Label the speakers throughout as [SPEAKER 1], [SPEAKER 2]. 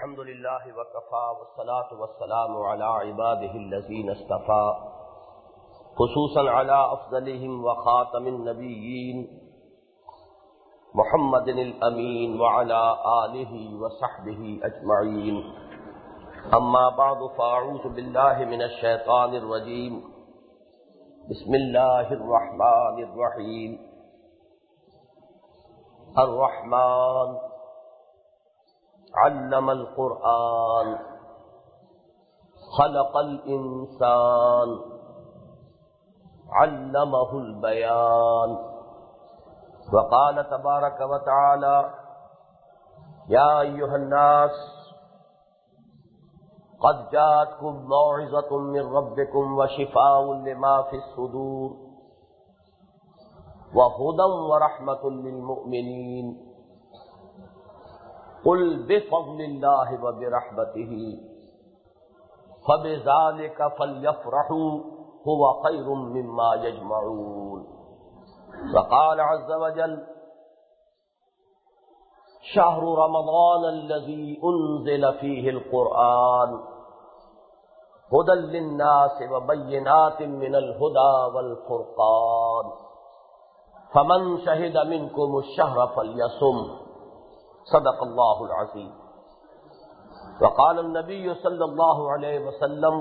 [SPEAKER 1] الحمد للہ وکفی والصلاة والسلام علی عباده الذین اصطفى خصوصا علی افضلهم وخاتم النبیین محمد الامین وعلی آلہ وصحبہ اجمعین اما بعد فاعوذ باللہ من الشیطان الرجیم بسم اللہ الرحمن الرحیم الرحمن علم القرآن خلق الانسان علمه البیان وقال تبارک وتعالی یا ایھا الناس قد جاءتکم موعظۃ من ربکم وشفاء لما فی الصدور وہدی ورحمۃ للمؤمنین قل بفضل اللہ وبرحمتہ فبذلک فلیفرحوا هو خیر مما یجمعون وقال عز وجل شہر رمضان الذی انزل فیہ القرآن ھدی للناس وبینات من الھدی والفرقان فمن شہد منکم الشہر فلیصم صدق اللہ العظیم وقال النبی صلی اللہ علیہ وسلم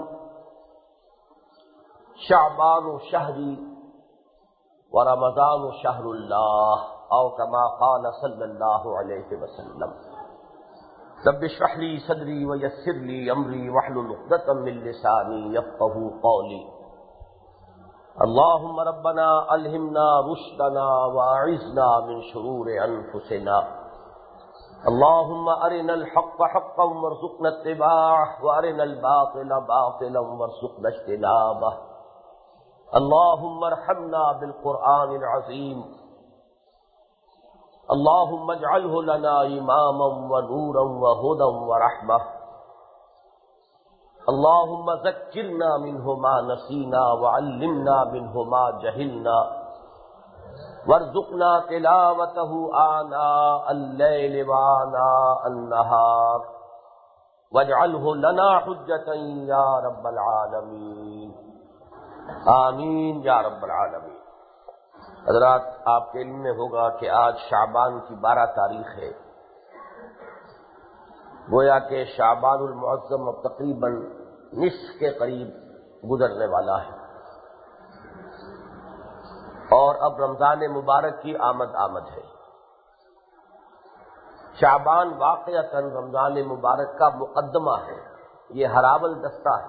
[SPEAKER 1] شعبان شہری ورمضان شہر اللہ او کما قال صلی اللہ علیہ وسلم رب اشرح لی صدری ویسر لی امری واحلل عقدۃ من لسانی یفقہوا قولی اللہم ربنا الہمنا رشدنا واعذنا من شرور انفسنا اللهم أرنا الحق حقا وارزقنا اتباعه وأرنا الباطل باطلا وارزقنا اجتنابه اللهم ارحمنا بالقرآن العظيم اللهم اجعله لنا إماما ونورا وهدى ورحمة اللهم ذكرنا منه ما نسينا وعلمنا منه ما جهلنا وارزقنا تلاوته آناء الليل وآناء النهار واجعله لنا حجة يا رب العالمين آمین یا رب العالمین۔ حضرات، آپ کے علم میں ہوگا کہ آج شعبان کی 12 تاریخ ہے، گویا کہ شعبان المعظم اب تقریباً نصف کے قریب گزرنے والا ہے اور اب رمضان مبارک کی آمد ہے۔ شعبان واقعتاً رمضان مبارک کا مقدمہ ہے، یہ ہراول دستہ ہے،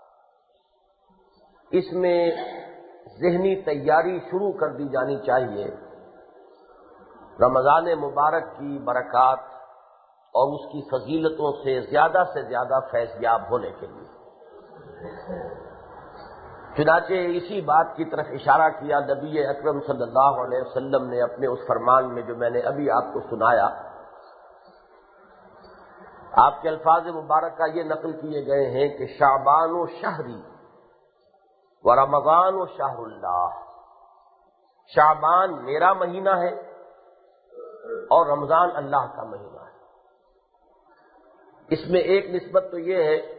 [SPEAKER 1] اس میں ذہنی تیاری شروع کر دی جانی چاہیے رمضان مبارک کی برکات اور اس کی فضیلتوں سے زیادہ فیض یاب ہونے کے لیے۔ چنانچہ اسی بات کی طرف اشارہ کیا نبی اکرم صلی اللہ علیہ وسلم نے اپنے اس فرمان میں جو میں نے ابھی آپ کو سنایا۔ آپ کے الفاظ مبارکہ یہ نقل کیے گئے ہیں کہ شعبان و شہری و رمضان و شہر اللہ، شعبان میرا مہینہ ہے اور رمضان اللہ کا مہینہ ہے۔ اس میں ایک نسبت تو یہ ہے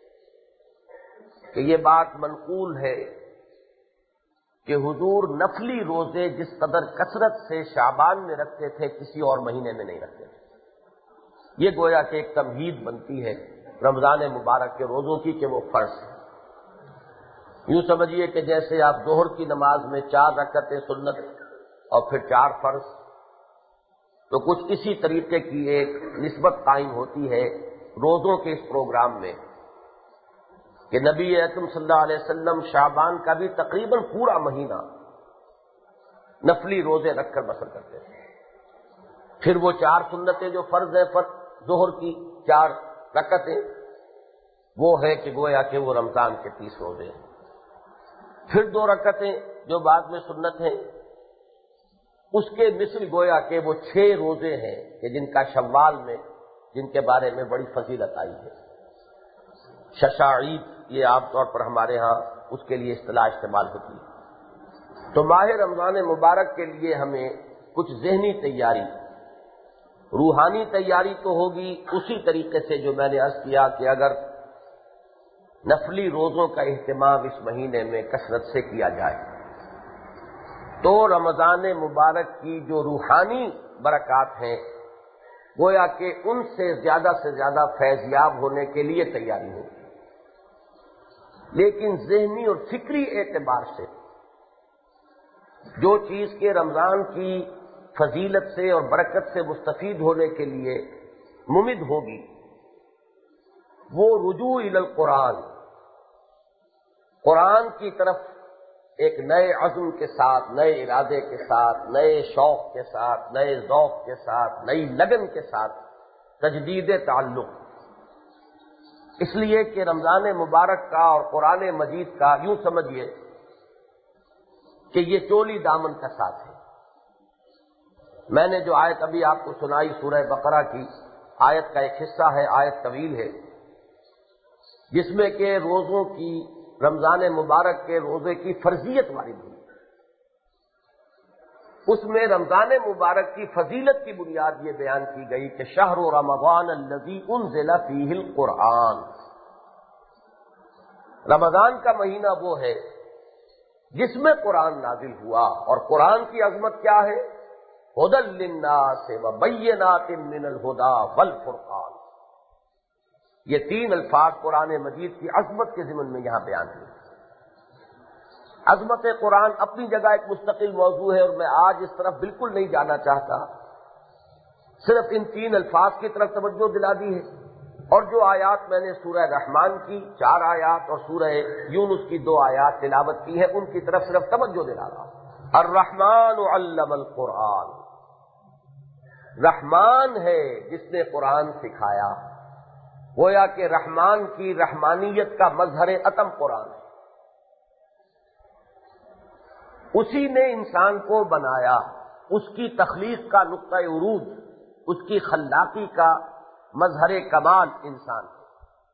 [SPEAKER 1] کہ یہ بات منقول ہے کہ حضور نفلی روزے جس قدر کثرت سے شعبان میں رکھتے تھے کسی اور مہینے میں نہیں رکھتے تھے۔ یہ گویا کہ ایک تمہید بنتی ہے رمضان مبارک کے روزوں کی کہ وہ فرض ہے۔ یوں سمجھیے کہ جیسے آپ ظہر کی نماز میں 4 رکعتیں سنت اور پھر 4 فرض، تو کچھ اسی طریقے کی ایک نسبت قائم ہوتی ہے روزوں کے اس پروگرام میں کہ نبی اکرم صلی اللہ علیہ وسلم شعبان کا بھی تقریباً پورا مہینہ نفلی روزے رکھ کر بسر کرتے تھے۔ پھر وہ 4 سنتیں جو فرض ہیں، ظہر کی 4 رکعتیں، وہ ہے کہ گویا کہ وہ رمضان کے 30 روزے ہیں۔ پھر 2 رکعتیں جو بعد میں سنت ہیں، اس کے مثل گویا کہ وہ 6 روزے ہیں کہ جن کا شوال میں جن کے بارے میں بڑی فضیلت آئی ہے۔ ششاعید یہ عام طور پر ہمارے ہاں اس کے لیے اصطلاح استعمال ہوتی ہے۔ تو ماہ رمضان مبارک کے لیے ہمیں کچھ ذہنی تیاری روحانی تیاری تو ہوگی اسی طریقے سے جو میں نے عرض کیا کہ اگر نفلی روزوں کا اہتمام اس مہینے میں کثرت سے کیا جائے تو رمضان مبارک کی جو روحانی برکات ہیں گویا کہ ان سے زیادہ فیضیاب ہونے کے لیے تیاری ہوگی. لیکن ذہنی اور فکری اعتبار سے جو چیز کے رمضان کی فضیلت سے اور برکت سے مستفید ہونے کے لیے ممد ہوگی وہ رجوع الی القرآن، قرآن کی طرف ایک نئے عزم کے ساتھ، نئے ارادے کے ساتھ، نئے شوق کے ساتھ، نئے ذوق کے ساتھ، نئی لگن کے ساتھ تجدید تعلق. اس لیے کہ رمضان مبارک کا اور قرآن مجید کا یوں سمجھیے کہ یہ چولی دامن کا ساتھ ہے. میں نے جو آیت ابھی آپ کو سنائی سورہ بقرہ کی آیت کا ایک حصہ ہے، آیت طویل ہے جس میں کہ روزوں کی، رمضان مبارک کے روزے کی فرضیت وارد ہوئی. اس میں رمضان مبارک کی فضیلت کی بنیاد یہ بیان کی گئی کہ شہر رمضان الذی انزل فیہ القرآن، رمضان کا مہینہ وہ ہے جس میں قرآن نازل ہوا. اور قرآن کی عظمت کیا ہے؟ ھدی للناس وبینات من الھدی والفرقان. یہ تین الفاظ قرآن مجید کی عظمت کے ضمن میں یہاں بیان ہوئے. عظمت قرآن اپنی جگہ ایک مستقل موضوع ہے اور میں آج اس طرف بالکل نہیں جانا چاہتا، صرف ان تین الفاظ کی طرف توجہ دلا دی ہے. اور جو آیات میں نے سورہ رحمان کی 4 آیات اور سورہ یونس کی 2 آیات تلاوت کی ہے ان کی طرف صرف توجہ دلا رہا. الرحمن علم القرآن، رحمان ہے جس نے قرآن سکھایا. گویا کہ رحمان کی رحمانیت کا مظہر عتم قرآن ہے. اسی نے انسان کو بنایا، اس کی تخلیق کا نقطۂ عروج، اس کی خلاقی کا مظہر کمال انسان ہے.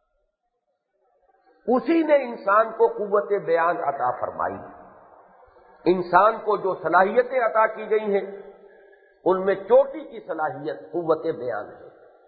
[SPEAKER 1] اسی نے انسان کو قوت بیان عطا فرمائی. انسان کو جو صلاحیتیں عطا کی گئی ہیں ان میں چوٹی کی صلاحیت قوت بیان ہے.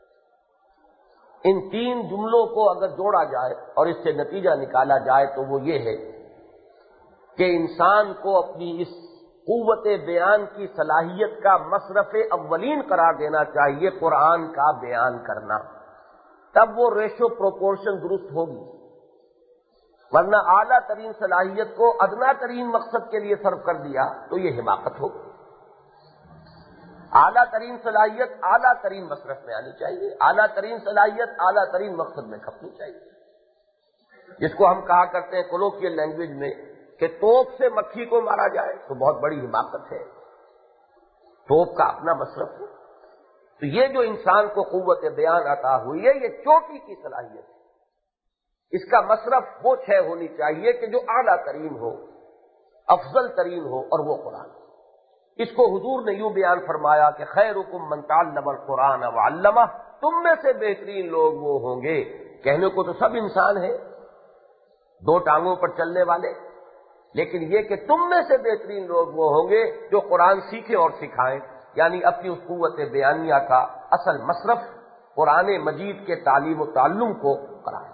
[SPEAKER 1] ان 3 جملوں کو اگر جوڑا جائے اور اس سے نتیجہ نکالا جائے تو وہ یہ ہے کہ انسان کو اپنی اس قوت بیان کی صلاحیت کا مصرف اولین قرار دینا چاہیے قرآن کا بیان کرنا. تب وہ ریشو پروپورشن درست ہوگی، ورنہ اعلیٰ ترین صلاحیت کو ادنا ترین مقصد کے لیے صرف کر دیا تو یہ حماقت ہوگی. اعلیٰ ترین صلاحیت اعلیٰ ترین مصرف میں آنی چاہیے، اعلیٰ ترین صلاحیت اعلیٰ ترین مقصد میں کھپنی چاہیے. جس کو ہم کہا کرتے ہیں کولوکیل لینگویج میں کہ توپ سے مکھی کو مارا جائے تو بہت بڑی حماقت ہے، توپ کا اپنا مصرف ہے. تو یہ جو انسان کو قوت بیان عطا ہوئی ہے یہ چوٹی کی صلاحیت ہے. اس کا مصرف وہ شے ہونی چاہیے کہ جو اعلیٰ ترین ہو، افضل ترین ہو، اور وہ قرآن. اس کو حضور نے یوں بیان فرمایا کہ خیرکم من تعلم القرآن وعلمہ، تم میں سے بہترین لوگ وہ ہوں گے. کہنے کو تو سب انسان ہیں 2 ٹانگوں پر چلنے والے، لیکن یہ کہ تم میں سے بہترین لوگ وہ ہوں گے جو قرآن سیکھیں اور سکھائیں. یعنی اپنی اس قوت بیانیہ کا اصل مصرف قرآن مجید کے تعلیم و تعلم کو کرائیں.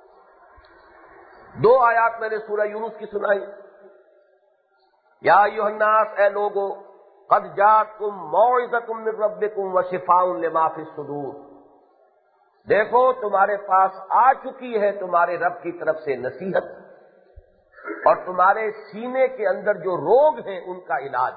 [SPEAKER 1] 2 آیات میں نے سورہ یونس کی سنائی. یا ایھا الناس، اے لوگو، قد جاءتکم موعظۃ من ربکم وشفاء لما فی الصدور. دیکھو تمہارے پاس آ چکی ہے تمہارے رب کی طرف سے نصیحت اور تمہارے سینے کے اندر جو روگ ہیں ان کا علاج،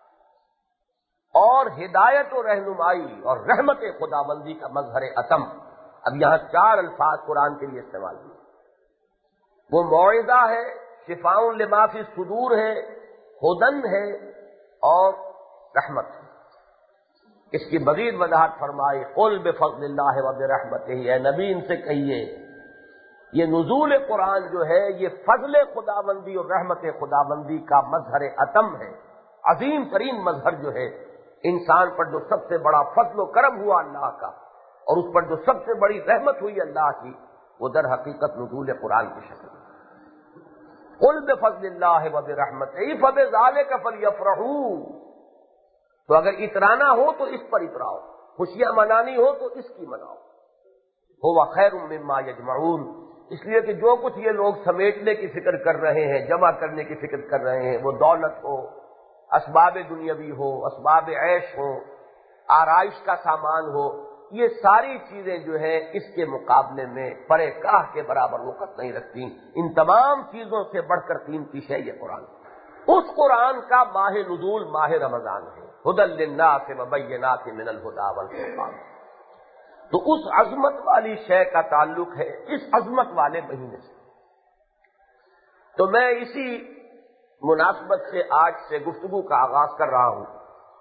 [SPEAKER 1] اور ہدایت و رہنمائی اور رحمت خداوندی کا مظہر عتم. اب یہاں 4 الفاظ قرآن کے لیے استعمال ہوئے. وہ موعظہ ہے، شفاء لما فی الصدور ہے، ہدن ہے اور رحمت ہے. اس کی مزید وضاحت فرمائی قل بفضل اللہ وبرحمتہ، اے نبی ان سے کہیے یہ نزول قرآن جو ہے یہ فضل خداوندی اور رحمت خداوندی کا مظہر عتم ہے. عظیم ترین مظہر جو ہے انسان پر جو سب سے بڑا فضل و کرم ہوا اللہ کا اور اس پر جو سب سے بڑی رحمت ہوئی اللہ کی، وہ در حقیقت نزول قرآن کی شکل ہے. قل بفضل اللہ وبرحمتہ فبذلک فلیفرحوا. تو اگر اترانا ہو تو اس پر اتراؤ، خوشیاں منانی ہو تو اس کی مناؤ، ہوا خیر مما یجمعون، اس لیے کہ جو کچھ یہ لوگ سمیٹنے کی فکر کر رہے ہیں، جمع کرنے کی فکر کر رہے ہیں، وہ دولت ہو، اسباب دنیاوی ہو، اسباب عیش ہو، آرائش کا سامان ہو، یہ ساری چیزیں جو ہیں اس کے مقابلے میں پرے کاہ کے برابر وقت نہیں رکھتی۔ ان تمام چیزوں سے بڑھ کر قیمتی ہے یہ قرآن۔ اس قرآن کا ماہ نزول ماہ رمضان ہے، ھدی للناس وبینات من الھدی والفرقان۔ تو اس عظمت والی شے کا تعلق ہے اس عظمت والے مہینے سے۔ تو میں اسی مناسبت سے آج سے گفتگو کا آغاز کر رہا ہوں۔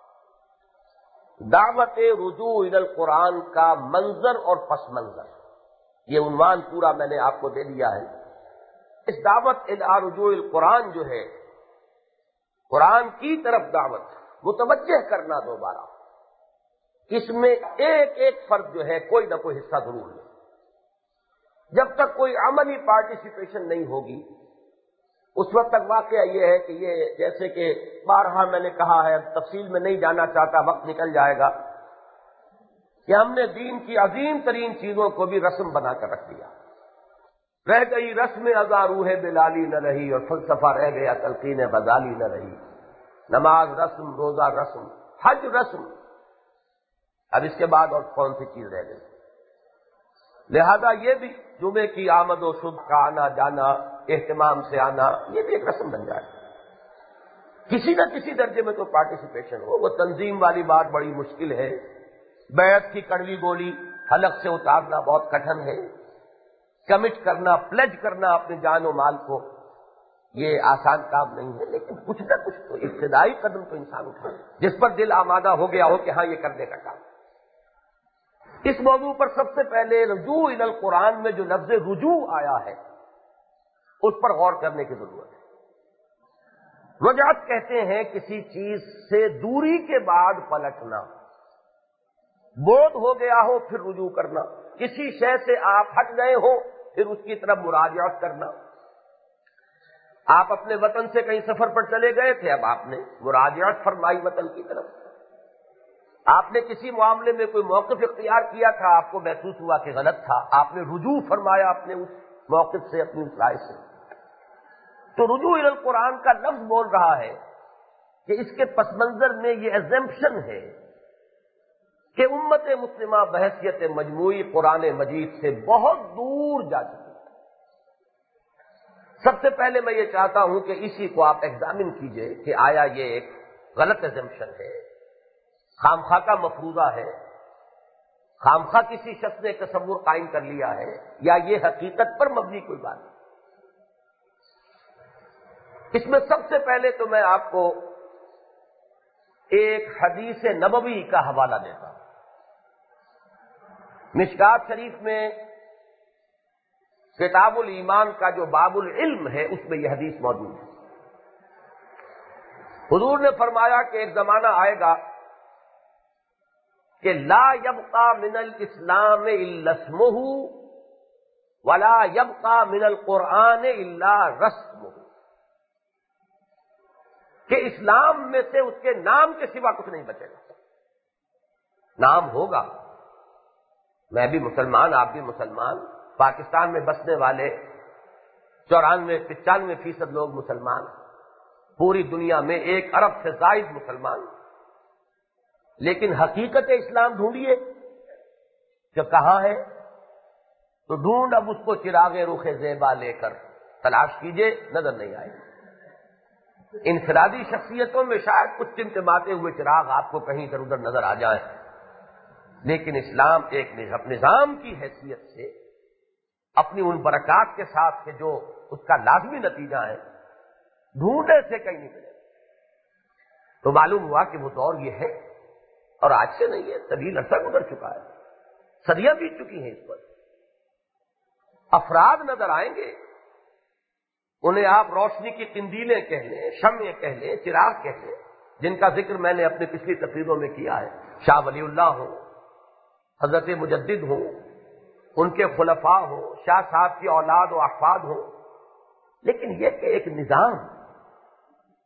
[SPEAKER 1] دعوت رجوع الی القرآن کا منظر اور پس منظر، یہ عنوان پورا میں نے آپ کو دے دیا ہے۔ اس دعوت الی رجوع القرآن جو ہے، قرآن کی طرف دعوت، متوجہ کرنا دوبارہ، اس میں ایک ایک فرد جو ہے کوئی نہ کوئی حصہ ضرور لے۔ جب تک کوئی عملی پارٹیسپیشن نہیں ہوگی، اس وقت تک واقعہ یہ ہے کہ یہ جیسے کہ بارہا میں نے کہا ہے، تفصیل میں نہیں جانا چاہتا، وقت نکل جائے گا، کہ ہم نے دین کی عظیم ترین چیزوں کو بھی رسم بنا کر رکھ دیا۔ رہ گئی رسم ازاں روح بلالی نہ رہی، اور فلسفہ رہ گیا تلقین غزالی نہ رہی۔ نماز رسم، روزہ رسم، حج رسم، اب اس کے بعد اور کون سی چیز رہ گئی؟ لہذا یہ بھی جمعے کی آمد و شب کا آنا جانا، اہتمام سے آنا، یہ بھی ایک رسم بن جائے۔ کسی نہ کسی درجے میں تو پارٹیسپیشن ہو۔ وہ تنظیم والی بات بڑی مشکل ہے، بیعت کی کڑوی گولی حلق سے اتارنا بہت کٹھن ہے، کمٹ کرنا، پلیج کرنا اپنے جان و مال کو، یہ آسان کام نہیں ہے، لیکن کچھ نہ کچھ تو ابتدائی قدم تو انسان اٹھائے جس پر دل آمادہ ہو گیا ہو کہ ہاں یہ کرنے کا کام۔ اس موضوع پر سب سے پہلے رجوع الی القرآن میں جو لفظ رجوع آیا ہے اس پر غور کرنے کی ضرورت ہے۔ رجعت کہتے ہیں کسی چیز سے دوری کے بعد پلٹنا، بودھ ہو گیا ہو پھر رجوع کرنا، کسی شے سے آپ ہٹ گئے ہو پھر اس کی طرف مراجعت کرنا۔ آپ اپنے وطن سے کہیں سفر پر چلے گئے تھے، اب آپ نے مراجعت فرمائی وطن کی طرف۔ آپ نے کسی معاملے میں کوئی موقف اختیار کیا تھا، آپ کو محسوس ہوا کہ غلط تھا، آپ نے رجوع فرمایا اپنے اس موقف سے، اپنی اس رائے سے۔ تو رجوع الی القرآن کا لفظ بول رہا ہے کہ اس کے پس منظر میں یہ ایزمپشن ہے کہ امت مسلمہ بحیثیت مجموعی قرآن مجید سے بہت دور جا چکی ہے۔ سب سے پہلے میں یہ چاہتا ہوں کہ اسی کو آپ ایگزامن کیجئے کہ آیا یہ ایک غلط ایزمپشن ہے، خامخواہ کا مفروضہ ہے، خامخواہ کسی شخص نے تصور قائم کر لیا ہے، یا یہ حقیقت پر مبنی کوئی بات ہے۔ اس میں سب سے پہلے تو میں آپ کو ایک حدیث نبوی کا حوالہ دیتا ہوں۔ مشکات شریف میں کتاب الایمان کا جو باب العلم ہے اس میں یہ حدیث موجود ہے۔ حضور نے فرمایا کہ ایک زمانہ آئے گا کہ لا یبقى من الاسلام الا اسمہ ولا یبقى من القرآن الا رسمہ، کہ اسلام میں سے اس کے نام کے سوا کچھ نہیں بچے گا۔ نام ہوگا، میں بھی مسلمان، آپ بھی مسلمان، پاکستان میں بسنے والے 94-95% لوگ مسلمان، پوری دنیا میں 1 ارب سے زائد مسلمان، لیکن حقیقت اسلام ڈھونڈیے جو کہاں ہے؟ تو ڈھونڈ اب اس کو چراغ رخ زیبا لے کر تلاش کیجئے، نظر نہیں آئے گا۔ انفرادی شخصیتوں میں شاید کچھ ٹمٹماتے ہوئے چراغ آپ کو کہیں ادھر ادھر نظر آ جائیں، لیکن اسلام ایک نظام کی حیثیت سے اپنی ان برکات کے ساتھ کہ جو اس کا لازمی نتیجہ ہے، ڈھونڈنے سے کہیں نہیں ملے۔ تو معلوم ہوا کہ وہ دور یہ ہے، اور آج سے نہیں ہے، طویل عرصہ گزر چکا ہے، صدیاں بیت چکی ہیں اس پر۔ افراد نظر آئیں گے، انہیں آپ روشنی کی قندیلیں کہہ لیں، شمعیں کہہ لیں، چراغ کہہ لیں، جن کا ذکر میں نے اپنی پچھلی تقریروں میں کیا ہے، شاہ ولی اللہ ہوں، حضرت مجدد ہوں، ان کے خلفاء ہوں، شاہ صاحب کی اولاد و احفاد ہوں، لیکن یہ کہ ایک نظام،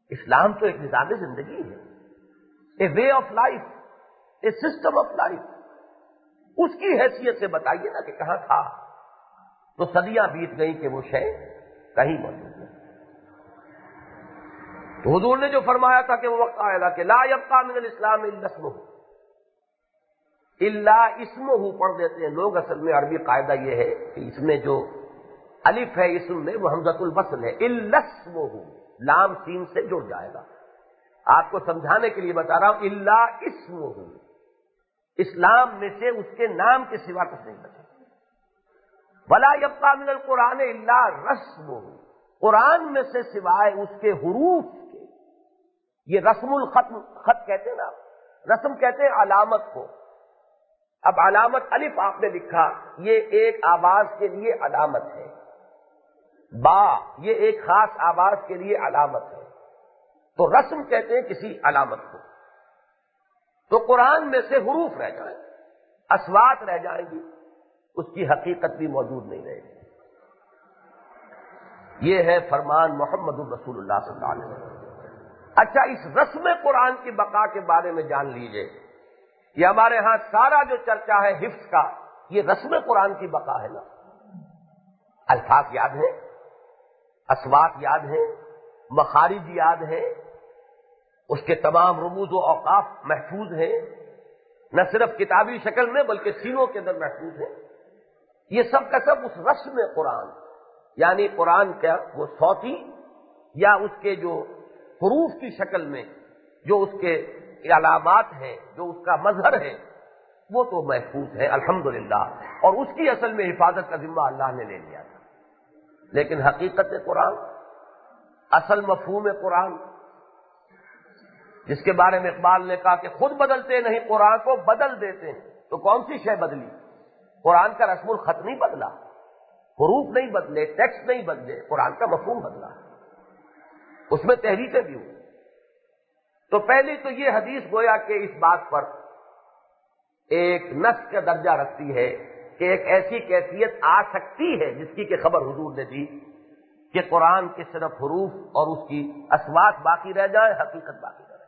[SPEAKER 1] اسلام تو ایک نظام زندگی ہے، a way of life, a system of life. اس کی حیثیت سے بتائیے نا کہ کہاں تھا. تو صدیاں بیت گئی کہ وہ شے کہیں موجود نہیں. تو حضور نے جو فرمایا تھا کہ وہ وقت آئے گا کہ لا یبقى من الاسلام الا اسمہ، الا اسمہ پڑھ دیتے ہیں لوگ. اصل میں عربی قاعدہ یہ ہے کہ اس میں جو الف ہے اسم میں وہ حمزۃ الوصل ہے. الا اسمہ لام سین سے جڑ جائے گا. آپ کو سمجھانے کے لیے بتا رہا ہوں الا اسمہ، اسلام میں سے اس کے نام کے سوا کچھ نہیں بچے. ولا یبقى من القرآن الا رسمہ، قرآن میں سے سوائے اس کے حروف کے. یہ رسم الخط کہتے ہیں نا، رسم کہتے ہیں علامت کو. اب علامت الف آپ نے لکھا، یہ ایک آواز کے لیے علامت ہے. با یہ ایک خاص آواز کے لیے علامت ہے. تو رسم کہتے ہیں کسی علامت کو. تو قرآن میں سے حروف رہ جائیں، اصوات رہ جائیں گی، اس کی حقیقت بھی موجود نہیں رہے گی. یہ ہے فرمان محمد الرسول اللہ صلی اللہ علیہ وسلم. اچھا، اس رسم قرآن کی بقا کے بارے میں جان لیجئے. یہ ہمارے ہاں سارا جو چرچا ہے حفظ کا، یہ رسم قرآن کی بقا ہے نا. الفاظ یاد ہیں، اصوات یاد ہیں، مخارج یاد ہیں، اس کے تمام رموز و اوقاف محفوظ ہیں، نہ صرف کتابی شکل میں بلکہ سینوں کے اندر محفوظ ہیں. یہ سب کا سب اس رسم قرآن، یعنی قرآن کا وہ صوتی یا اس کے جو حروف کی شکل میں جو اس کے علامات ہیں، جو اس کا مظہر ہے، وہ تو محفوظ ہے الحمدللہ. اور اس کی اصل میں حفاظت کا ذمہ اللہ نے لے لیا تھا. لیکن حقیقت قرآن، اصل مفہوم قرآن، جس کے بارے میں اقبال نے کہا کہ خود بدلتے نہیں قرآن کو بدل دیتے ہیں، تو کون سی شے بدلی؟ قرآن کا رسم الخط نہیں بدلا، حروف نہیں بدلے، ٹیکسٹ نہیں بدلے، قرآن کا مفہوم بدلا. اس میں تحریفیں بھی ہوئی. تو پہلی تو یہ حدیث گویا کہ اس بات پر ایک نص کا درجہ رکھتی ہے کہ ایک ایسی کیفیت آ سکتی ہے جس کی کہ خبر حضور نے دی کہ قرآن کے صرف حروف اور اس کی اصوات باقی رہ جائے، حقیقت باقی رہ جائے.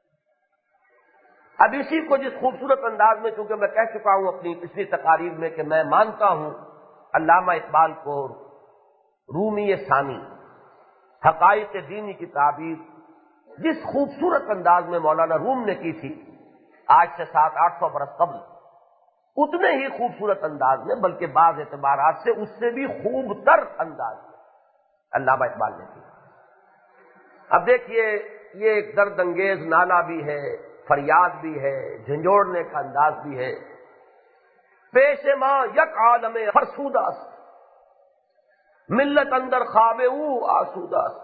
[SPEAKER 1] اب اسی کو جس خوبصورت انداز میں، چونکہ میں کہہ چکا ہوں اپنی پچھلی تقاریر میں کہ میں مانتا ہوں علامہ اقبال کو رومی ثانی حقائق دینی کی تعبیر جس خوبصورت انداز میں مولانا روم نے کی تھی آج سے 700-800 برس قبل، اتنے ہی خوبصورت انداز میں بلکہ بعض اعتبارات سے اس سے بھی خوب تر انداز میں علامہ اقبال نے کی. اب دیکھیے، یہ ایک درد انگیز نعرہ بھی ہے، فریاد بھی ہے، جھنجھوڑنے کا انداز بھی ہے. پیش ماں یک عالم فرسوداست، ملت اندر خواب او آسوداست.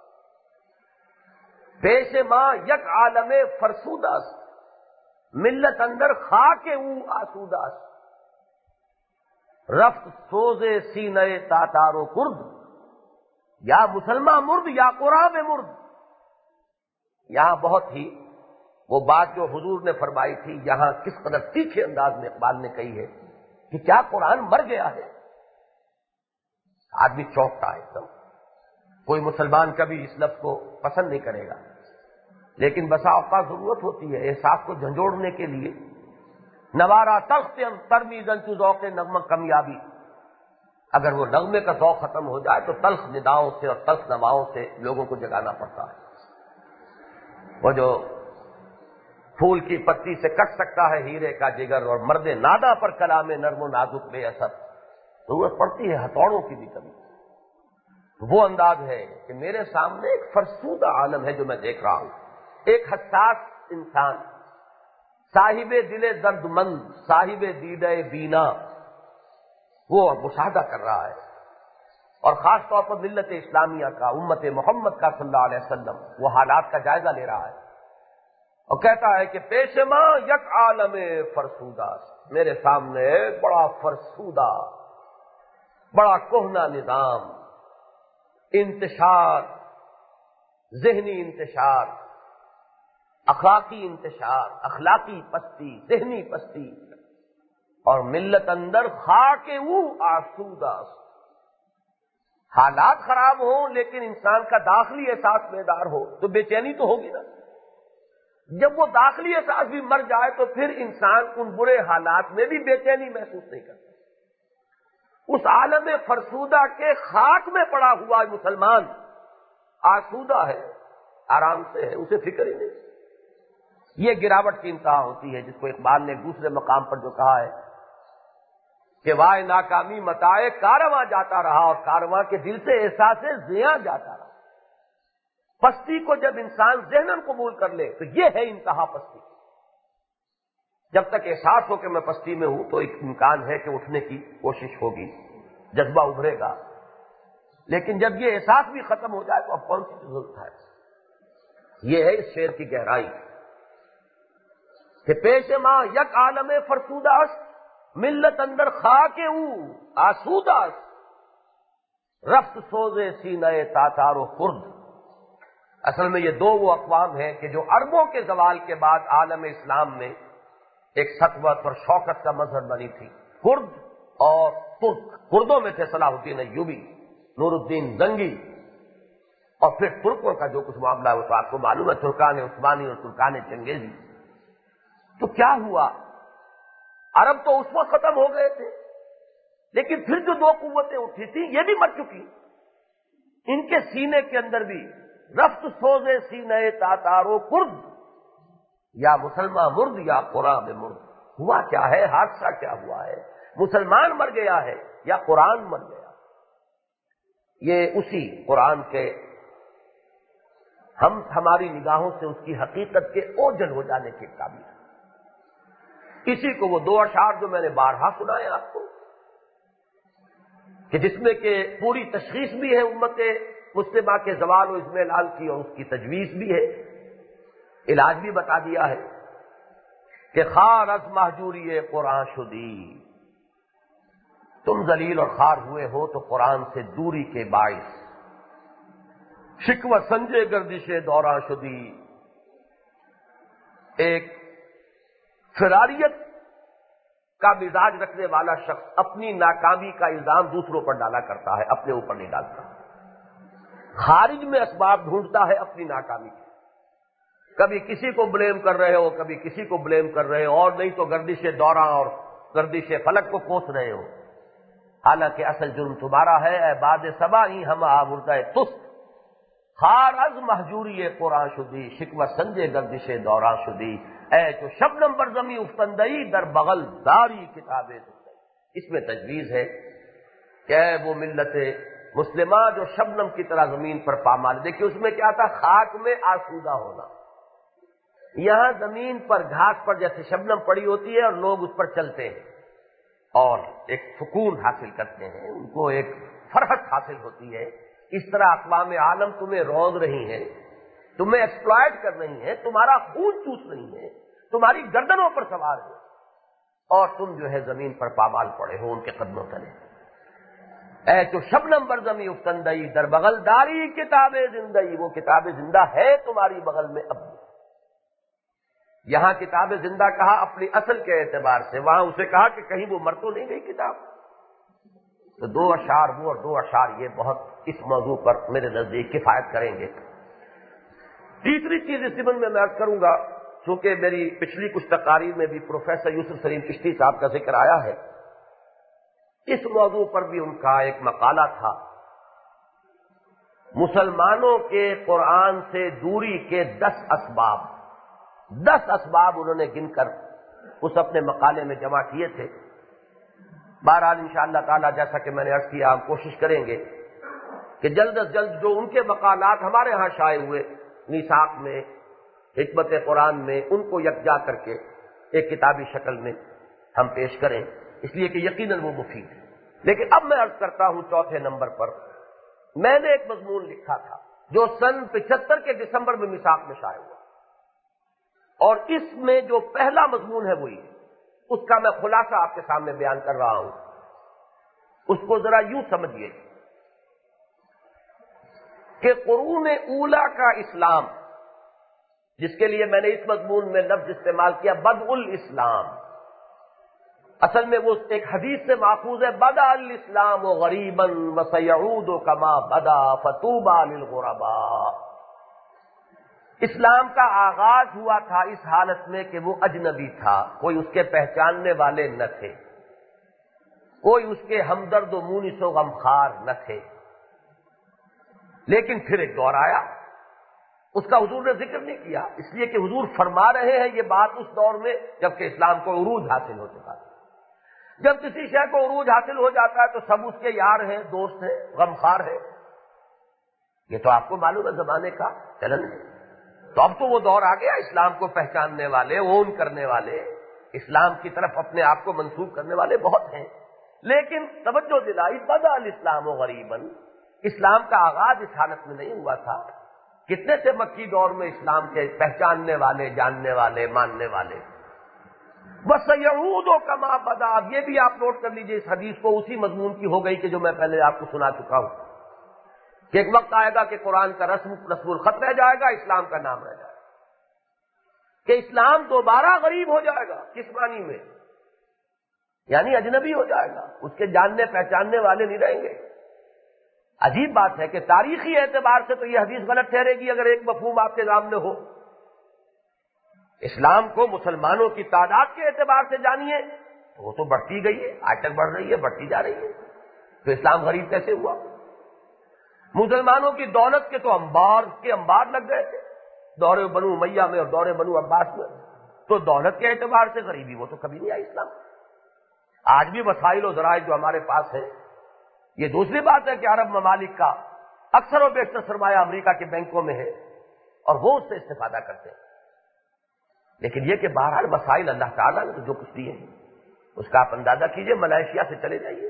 [SPEAKER 1] پیش ماں یک عالم فرسوداست، ملت اندر خاک او آسوداست. رفت سوز سینہ تاتار و کرد، یا مسلمان مرد یا قرآن مرد. یہاں بہت ہی وہ بات جو حضور نے فرمائی تھی یہاں کس قدر تیکھے انداز میں اقبال نے کہی ہے کہ کیا قرآن مر گیا ہے. آدمی چونکتا ہے ایک دم. کوئی مسلمان کبھی اس لفظ کو پسند نہیں کرے گا، لیکن بسا اوقات ضرورت ہوتی ہے احساس کو جھنجھوڑنے کے لیے. نوارا تخت ترمیزن تو ذوق نغمہ کمیابی، اگر وہ نغمے کا ذوق ختم ہو جائے تو تلخ نداؤں سے اور تلخ نواؤں سے لوگوں کو جگانا پڑتا ہے. وہ جو پھول کی پتی سے کٹ سکتا ہے ہیرے کا جگر، اور مرد نادا پر کلام نرم و نازک بے اثر، ضرورت پڑتی ہے ہتھوڑوں کی بھی کبھی. وہ انداز ہے کہ میرے سامنے ایک فرسودہ عالم ہے جو میں دیکھ رہا ہوں. ایک حساس انسان، صاحب دل درد مند، صاحب دیدہ بینا، وہ مشاہدہ کر رہا ہے. اور خاص طور پر ملت اسلامیہ کا، امت محمد کا صلی اللہ علیہ وسلم، وہ حالات کا جائزہ لے رہا ہے اور کہتا ہے کہ پیش ماں یک عالم فرسودہ، میرے سامنے ایک بڑا فرسودہ، بڑا کہنا نظام، انتشار، ذہنی انتشار، اخلاقی انتشار، اخلاقی پستی، ذہنی پستی، اور ملت اندر خاک او آسودہ. حالات خراب ہوں لیکن انسان کا داخلی احساس بیدار ہو تو بے چینی تو ہوگی نا. جب وہ داخلی احساس بھی مر جائے تو پھر انسان ان برے حالات میں بھی بے چینی محسوس نہیں کرتا۔ اس عالم فرسودہ کے خاک میں پڑا ہوا مسلمان آسودہ ہے، آرام سے ہے، اسے فکر ہی نہیں۔ یہ گراوٹ کی انتہا ہوتی ہے، جس کو اقبال نے دوسرے مقام پر جو کہا ہے کہ وائے ناکامی متائے کارواں جاتا رہا، اور کارواں کے دل سے احساس زیاں جاتا رہا۔ پستی کو جب انسان ذہناً قبول کر لے تو یہ ہے انتہا پستی۔ جب تک احساس ہو کہ میں پستی میں ہوں تو ایک امکان ہے کہ اٹھنے کی کوشش ہوگی، جذبہ ابھرے گا، لیکن جب یہ احساس بھی ختم ہو جائے تو اب کون سی ضرورت ہے؟ یہ ہے اس شعر کی گہرائی کہ پیش ماں یک عالم فرسودہ است، ملت اندر خاک او آسودہ است، رفت سوزے سینہ تاتار و خرد۔ اصل میں یہ دو وہ اقوام ہیں کہ جو عربوں کے زوال کے بعد عالم اسلام میں ایک سطوت اور شوکت کا مظہر بنی تھی، کرد اور ترک۔ کردوں میں تھے صلاح الدین ایوبی، نور الدین زنگی، اور پھر ترکوں کا جو کچھ معاملہ ہے وہ تو آپ کو معلوم ہے، ترکان عثمانی اور ترکان چنگیزی۔ تو کیا ہوا؟ عرب تو اس وقت ختم ہو گئے تھے، لیکن پھر جو دو قوتیں اٹھی تھیں یہ بھی مر چکی۔ ان کے سینے کے اندر بھی رفت سوزے سینہ تاتار و کرد، یا مسلمان مرد یا قرآن مرد۔ ہوا کیا ہے؟ حادثہ کیا ہوا ہے؟ مسلمان مر گیا ہے یا قرآن مر گیا؟ یہ اسی قرآن کے ہماری نگاہوں سے اس کی حقیقت کے اوجھل ہو جانے کے قابل ہے۔ اسی کو وہ دو اشعار جو میں نے بارہا سنائے آپ کو، کہ جس میں کہ پوری تشخیص بھی ہے امت مسلمہ کے زوال و اضمحلال کی، اور اس کی تجویز بھی ہے، علاج بھی بتا دیا ہے کہ خار از مہجوری قرآن شدی، تم ذلیل اور خوار ہوئے ہو تو قرآن سے دوری کے باعث، شکوہ سنجے گردش دوران شدی۔ ایک فراریت کا مزاج رکھنے والا شخص اپنی ناکامی کا الزام دوسروں پر ڈالا کرتا ہے، اپنے اوپر نہیں ڈالتا۔ خارج میں اسباب ڈھونڈتا ہے اپنی ناکامی کے، کبھی کسی کو بلیم کر رہے ہو، کبھی کسی کو بلیم کر رہے ہو، اور نہیں تو گردش دوران اور گردش فلک کو کوس رہے ہو، حالانکہ اصل جرم تمہارا ہے۔ اے باد صبا ہی ہم آوردہ تست، خار از مہجوری قرآن شدی، شکوہ سنجے گردش دوران شدی، اے جو شبنم بر زمیں افتندئی در بغل داری کتابیں۔ اس میں تجویز ہے کہ اے وہ ملت مسلمہ جو شبنم کی طرح زمین پر پامال۔ دیکھیے اس میں کیا تھا؟ خاک میں آسودہ ہونا۔ یہاں زمین پر گھاس پر جیسے شبنم پڑی ہوتی ہے اور لوگ اس پر چلتے ہیں اور ایک سکون حاصل کرتے ہیں، ان کو ایک فرحت حاصل ہوتی ہے، اس طرح اقوام عالم تمہیں روز رہی ہیں، تمہیں ایکسپلائٹ کر رہی ہیں، تمہارا خون چوس رہی ہیں، تمہاری گردنوں پر سوار ہیں، اور تم جو ہے زمین پر پامال پڑے ہو ان کے قدموں تلے۔ اے تو شبنم بر زمیں افتندئی در بغل داری کتاب زندئی، وہ کتاب زندہ ہے تمہاری بغل میں اب۔ یہاں کتاب زندہ کہا اپنی اصل کے اعتبار سے، وہاں اسے کہا کہ کہیں وہ مر تو نہیں گئی کتاب۔ تو دو اشعار وہ اور دو اشعار یہ بہت اس موضوع پر میرے نزدیک کفایت کریں گے۔ تیسری چیز اس ضمن میں عرض کروں گا، چونکہ میری پچھلی کچھ تقاریر میں بھی پروفیسر یوسف سلیم چشتی صاحب کا ذکر آیا ہے، اس موضوع پر بھی ان کا ایک مقالہ تھا، مسلمانوں کے قرآن سے دوری کے 10 اسباب۔ 10 اسباب انہوں نے گن کر اس اپنے مقالے میں جمع کیے تھے۔ بہرحال انشاءاللہ تعالی جیسا کہ میں نے عرض کیا، ہم کوشش کریں گے کہ جلد از جلد جو ان کے مقالات ہمارے ہاں شائع ہوئے میثاق میں، حکمت قرآن میں، ان کو یکجا کر کے ایک کتابی شکل میں ہم پیش کریں، اس لیے کہ یقیناً وہ مفید ہے۔ لیکن اب میں عرض کرتا ہوں چوتھے نمبر پر، میں نے ایک مضمون لکھا تھا جو سن 75 کے دسمبر میں میثاق میں شائع ہوا، اور اس میں جو پہلا مضمون ہے وہی ہے، اس کا میں خلاصہ آپ کے سامنے بیان کر رہا ہوں۔ اس کو ذرا یوں سمجھیے کہ قرون اولیٰ کا اسلام، جس کے لیے میں نے اس مضمون میں لفظ استعمال کیا بدء الاسلام، اصل میں وہ ایک حدیث سے ماخوذ ہے، بدأ الاسلام غریبا وسیعود کما بدا فطوبى للغرباء۔ اسلام کا آغاز ہوا تھا اس حالت میں کہ وہ اجنبی تھا، کوئی اس کے پہچاننے والے نہ تھے، کوئی اس کے ہمدرد و مونس و غمخوار نہ تھے۔ لیکن پھر ایک دور آیا، اس کا حضور نے ذکر نہیں کیا، اس لیے کہ حضور فرما رہے ہیں یہ بات اس دور میں جبکہ اسلام کو عروج حاصل ہو چکا تھا۔ جب کسی شے کو عروج حاصل ہو جاتا ہے تو سب اس کے یار ہیں، دوست ہیں، غمخوار ہیں، یہ تو آپ کو معلوم ہے زمانے کا چلن ہے۔ تو اب تو وہ دور آ گیا، اسلام کو پہچاننے والے، اون کرنے والے، اسلام کی طرف اپنے آپ کو منسوب کرنے والے بہت ہیں، لیکن توجہ دلائی بدا الاسلام غریباً، اسلام کا آغاز اس حالت میں نہیں ہوا تھا۔ کتنے تھے مکی دور میں اسلام کے پہچاننے والے، جاننے والے، ماننے والے؟ وَسَيَعُودُ كَمَا بَدَأَ، اب یہ بھی آپ نوٹ کر لیجئے، اس حدیث کو اسی مضمون کی ہو گئی کہ جو میں پہلے آپ کو سنا چکا ہوں کہ ایک وقت آئے گا کہ قرآن کا رسم الخط رہ جائے گا، اسلام کا نام رہ جائے گا، کہ اسلام دوبارہ غریب ہو جائے گا۔ کس معنی میں؟ یعنی اجنبی ہو جائے گا، اس کے جاننے پہچاننے والے نہیں رہیں گے۔ عجیب بات ہے کہ تاریخی اعتبار سے تو یہ حدیث غلط ٹھہرے گی اگر ایک مفہوم آپ کے سامنے ہو۔ اسلام کو مسلمانوں کی تعداد کے اعتبار سے جانیے تو وہ تو بڑھتی گئی ہے، آج تک بڑھ رہی ہے، بڑھتی جا رہی ہے، تو اسلام غریب کیسے ہوا؟ مسلمانوں کی دولت کے تو انبار لگ گئے تھے دور بنو امیہ میں اور دور بنو عباس میں، تو دولت کے اعتبار سے غریبی وہ تو کبھی نہیں آئی اسلام۔ آج بھی وسائل و ذرائع جو ہمارے پاس ہے، یہ دوسری بات ہے کہ عرب ممالک کا اکثر و بیشتر سرمایہ امریکہ کے بینکوں میں ہے اور وہ اس سے استفادہ کرتے ہیں، لیکن یہ کہ بہرحال وسائل اللہ تعالیٰ نے جو کچھ دیے ہیں اس کا آپ اندازہ کیجئے، ملائیشیا سے چلے جائیے،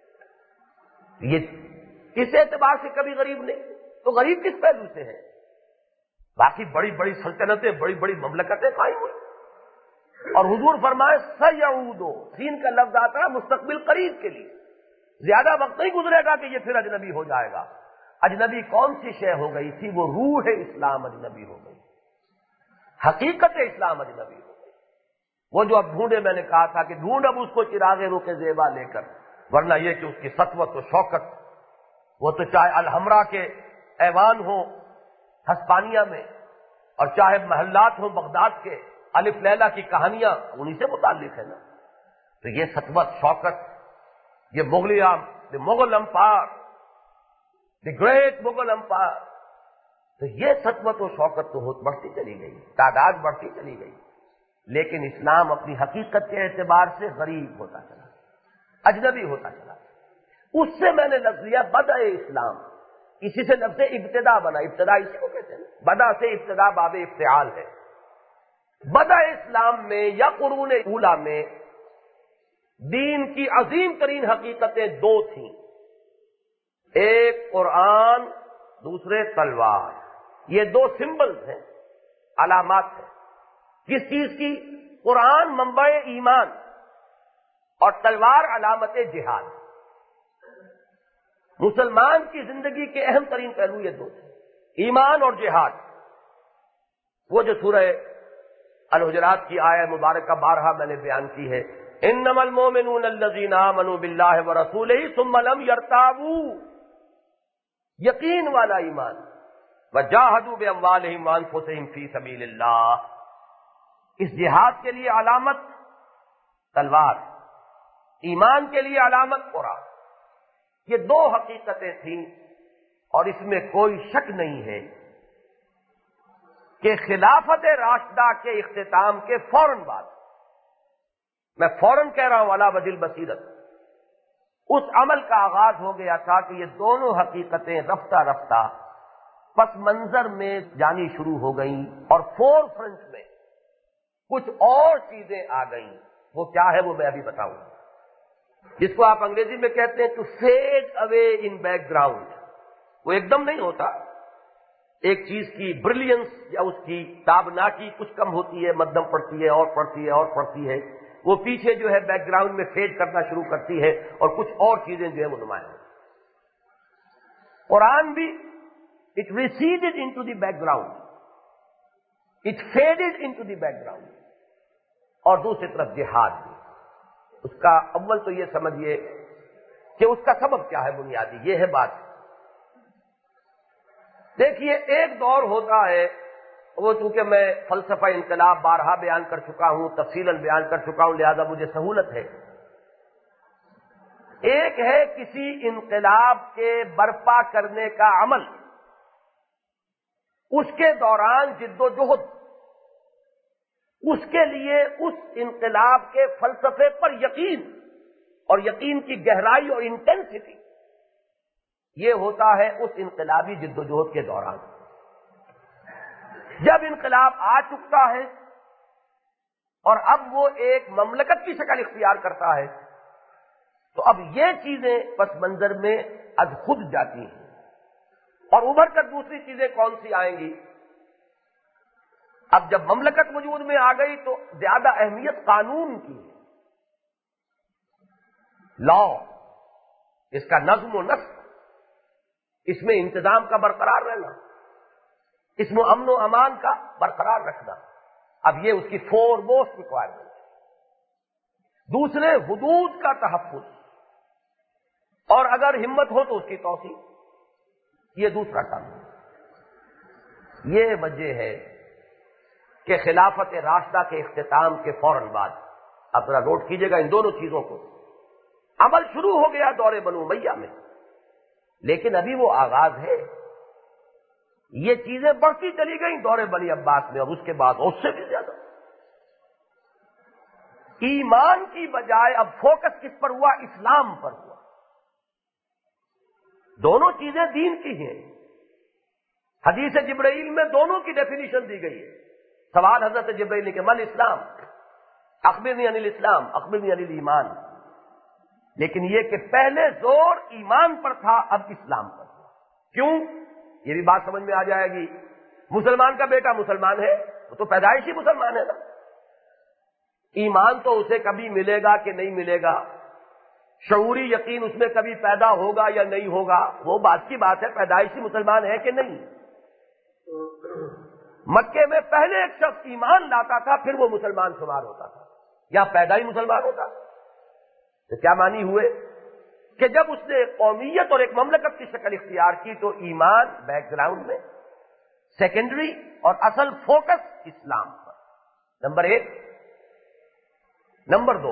[SPEAKER 1] یہ اس اعتبار سے کبھی غریب نہیں، تو غریب کس پہلو سے ہے؟ باقی بڑی بڑی سلطنتیں، بڑی بڑی مملکتیں قائم ہوئی، اور حضور فرمائے سیعودو، سین کا لفظ آتا ہے مستقبل قریب کے لیے، زیادہ وقت نہیں گزرے گا کہ یہ پھر اجنبی ہو جائے گا۔ اجنبی کون سی شے ہو گئی تھی؟ وہ روح اسلام اجنبی ہو گئی، حقیقت اسلام اجنبی ہو گئی۔ وہ جو اب ڈھونڈے، میں نے کہا تھا کہ ڈھونڈ اب اس کو چراغ رخ زیبا لے کر، ورنہ یہ کہ اس کی سطوت و شوکت، وہ تو چاہے الحمرا کے ایوان ہوں ہسپانیہ میں اور چاہے محلات ہوں بغداد کے، الف لیلا کی کہانیاں انہی سے متعلق ہے نا، تو یہ سطوت شوکت، یہ Mughal empire, the great Mughal empire, تو یہ سطوت و شوکت تو بڑھتی چلی گئی، تعداد بڑھتی چلی گئی، لیکن اسلام اپنی حقیقت کے اعتبار سے غریب ہوتا چلا، اجنبی ہوتا چلا۔ اس سے میں نے لفظ لیا بدء اسلام، اسی سے لفظ ابتدا بنا، ابتدا اسی کو کہتے ہیں، بدء سے ابتدا باب افتعال ہے۔ بدء اسلام میں یا قرون اولیٰ میں دین کی عظیم ترین حقیقتیں دو تھیں، ایک قرآن، دوسرے تلوار، یہ دو سمبلز ہیں، علامات ہیں۔ کس چیز کی؟ قرآن منبع ایمان اور تلوار علامت جہاد۔ مسلمان کی زندگی کے اہم ترین پہلو یہ دو تھے، ایمان اور جہاد۔ وہ جو سورہ الحجرات کی آیہ مبارکہ بارہا میں نے بیان کی ہے، انما المؤمنون الذین آمنوا باللہ ورسولہ ثم لم یرتابوا، یقین والا ایمان، وجاہدوا باموالہم وانفسہم فی سبیل اللہ۔ اس جہاد کے لیے علامت تلوار، ایمان کے لیے علامت قرآن۔ یہ دو حقیقتیں تھیں، اور اس میں کوئی شک نہیں ہے کہ خلافت راشدہ کے اختتام کے فوراً بعد، میں فوراً کہہ رہا ہوں علی وجہ البصیرت، اس عمل کا آغاز ہو گیا تھا کہ یہ دونوں حقیقتیں رفتہ رفتہ پس منظر میں جانی شروع ہو گئیں، اور فور فرنٹ میں کچھ اور چیزیں آ گئیں۔ وہ کیا ہے وہ میں ابھی بتاؤں، جس کو آپ انگریزی میں کہتے ہیں to fade away in background. وہ ایک دم نہیں ہوتا، ایک چیز کی بریلینس یا اس کی تابناکی کچھ کم ہوتی ہے، مدھم پڑتی ہے اور پڑتی ہے اور پڑتی ہے، وہ پیچھے جو ہے بیک گراؤنڈ میں فیڈ کرنا شروع کرتی ہے اور کچھ اور چیزیں جو ہے وہ نمایاں ہوتی ہیں۔ قرآن بھی it receded into the background, it faded into the background, اور دوسری طرف جہاد بھی۔ اس کا اول تو یہ سمجھیے کہ اس کا سبب کیا ہے بنیادی، یہ ہے بات۔ دیکھیے ایک دور ہوتا ہے وہ چونکہ میں فلسفہ انقلاب بارہا بیان کر چکا ہوں، تفصیلاً بیان کر چکا ہوں، لہذا مجھے سہولت ہے۔ ایک ہے کسی انقلاب کے برپا کرنے کا عمل، اس کے دوران جد و جہد، اس کے لیے اس انقلاب کے فلسفے پر یقین اور یقین کی گہرائی اور انٹینسٹی، یہ ہوتا ہے اس انقلابی جد و جہد کے دوران۔ جب انقلاب آ چکتا ہے اور اب وہ ایک مملکت کی شکل اختیار کرتا ہے تو اب یہ چیزیں پس منظر میں از خود جاتی ہیں، اور ابھر کر دوسری چیزیں کون سی آئیں گی؟ اب جب مملکت وجود میں آ گئی تو زیادہ اہمیت قانون کی ہے، لا، اس کا نظم و نسق، اس میں انتظام کا برقرار رہنا، اس میں امن و امان کا برقرار رکھنا، اب یہ اس کی فور موسٹ ریکوائرمنٹ۔ دوسرے، حدود کا تحفظ، اور اگر ہمت ہو تو اس کی توسیع، یہ دوسرا کام ہے۔ یہ وجہ ہے کہ خلافت راشدہ کے اختتام کے فوراً بعد، اب ذرا نوٹ کیجئے گا ان دونوں چیزوں کو، عمل شروع ہو گیا دور بنو امیہ میں، لیکن ابھی وہ آغاز ہے، یہ چیزیں بڑھتی چلی گئیں دور بنی عباس میں، اور اس کے بعد اس سے بھی زیادہ ایمان کی بجائے اب فوکس کس پر ہوا؟ اسلام پر ہوا۔ دونوں چیزیں دین کی ہیں، حدیث جبرائیل میں دونوں کی ڈیفینیشن دی گئی ہے۔ سوال حضرت جبرائیل نے کہ مل اسلام، اخبرنی عن الاسلام، اخبرنی عن الایمان، لیکن یہ کہ پہلے زور ایمان پر تھا، اب اسلام پر۔ کیوں؟ یہ بھی بات سمجھ میں آ جائے گی۔ مسلمان کا بیٹا مسلمان ہے، وہ تو پیدائشی مسلمان ہے نا، ایمان تو اسے کبھی ملے گا کہ نہیں ملے گا، شعوری یقین اس میں کبھی پیدا ہوگا یا نہیں ہوگا، وہ بات کی بات ہے، پیدائشی مسلمان ہے کہ نہیں۔ مکے میں پہلے ایک شخص ایمان لاتا تھا، پھر وہ مسلمان شمار ہوتا تھا، یا پیدا ہی مسلمان ہوتا تھا۔ تو کیا معنی ہوئے کہ جب اس نے قومیت اور ایک مملکت کی شکل اختیار کی تو ایمان بیک گراؤنڈ میں، سیکنڈری، اور اصل فوکس اسلام پر، نمبر ایک۔ نمبر دو،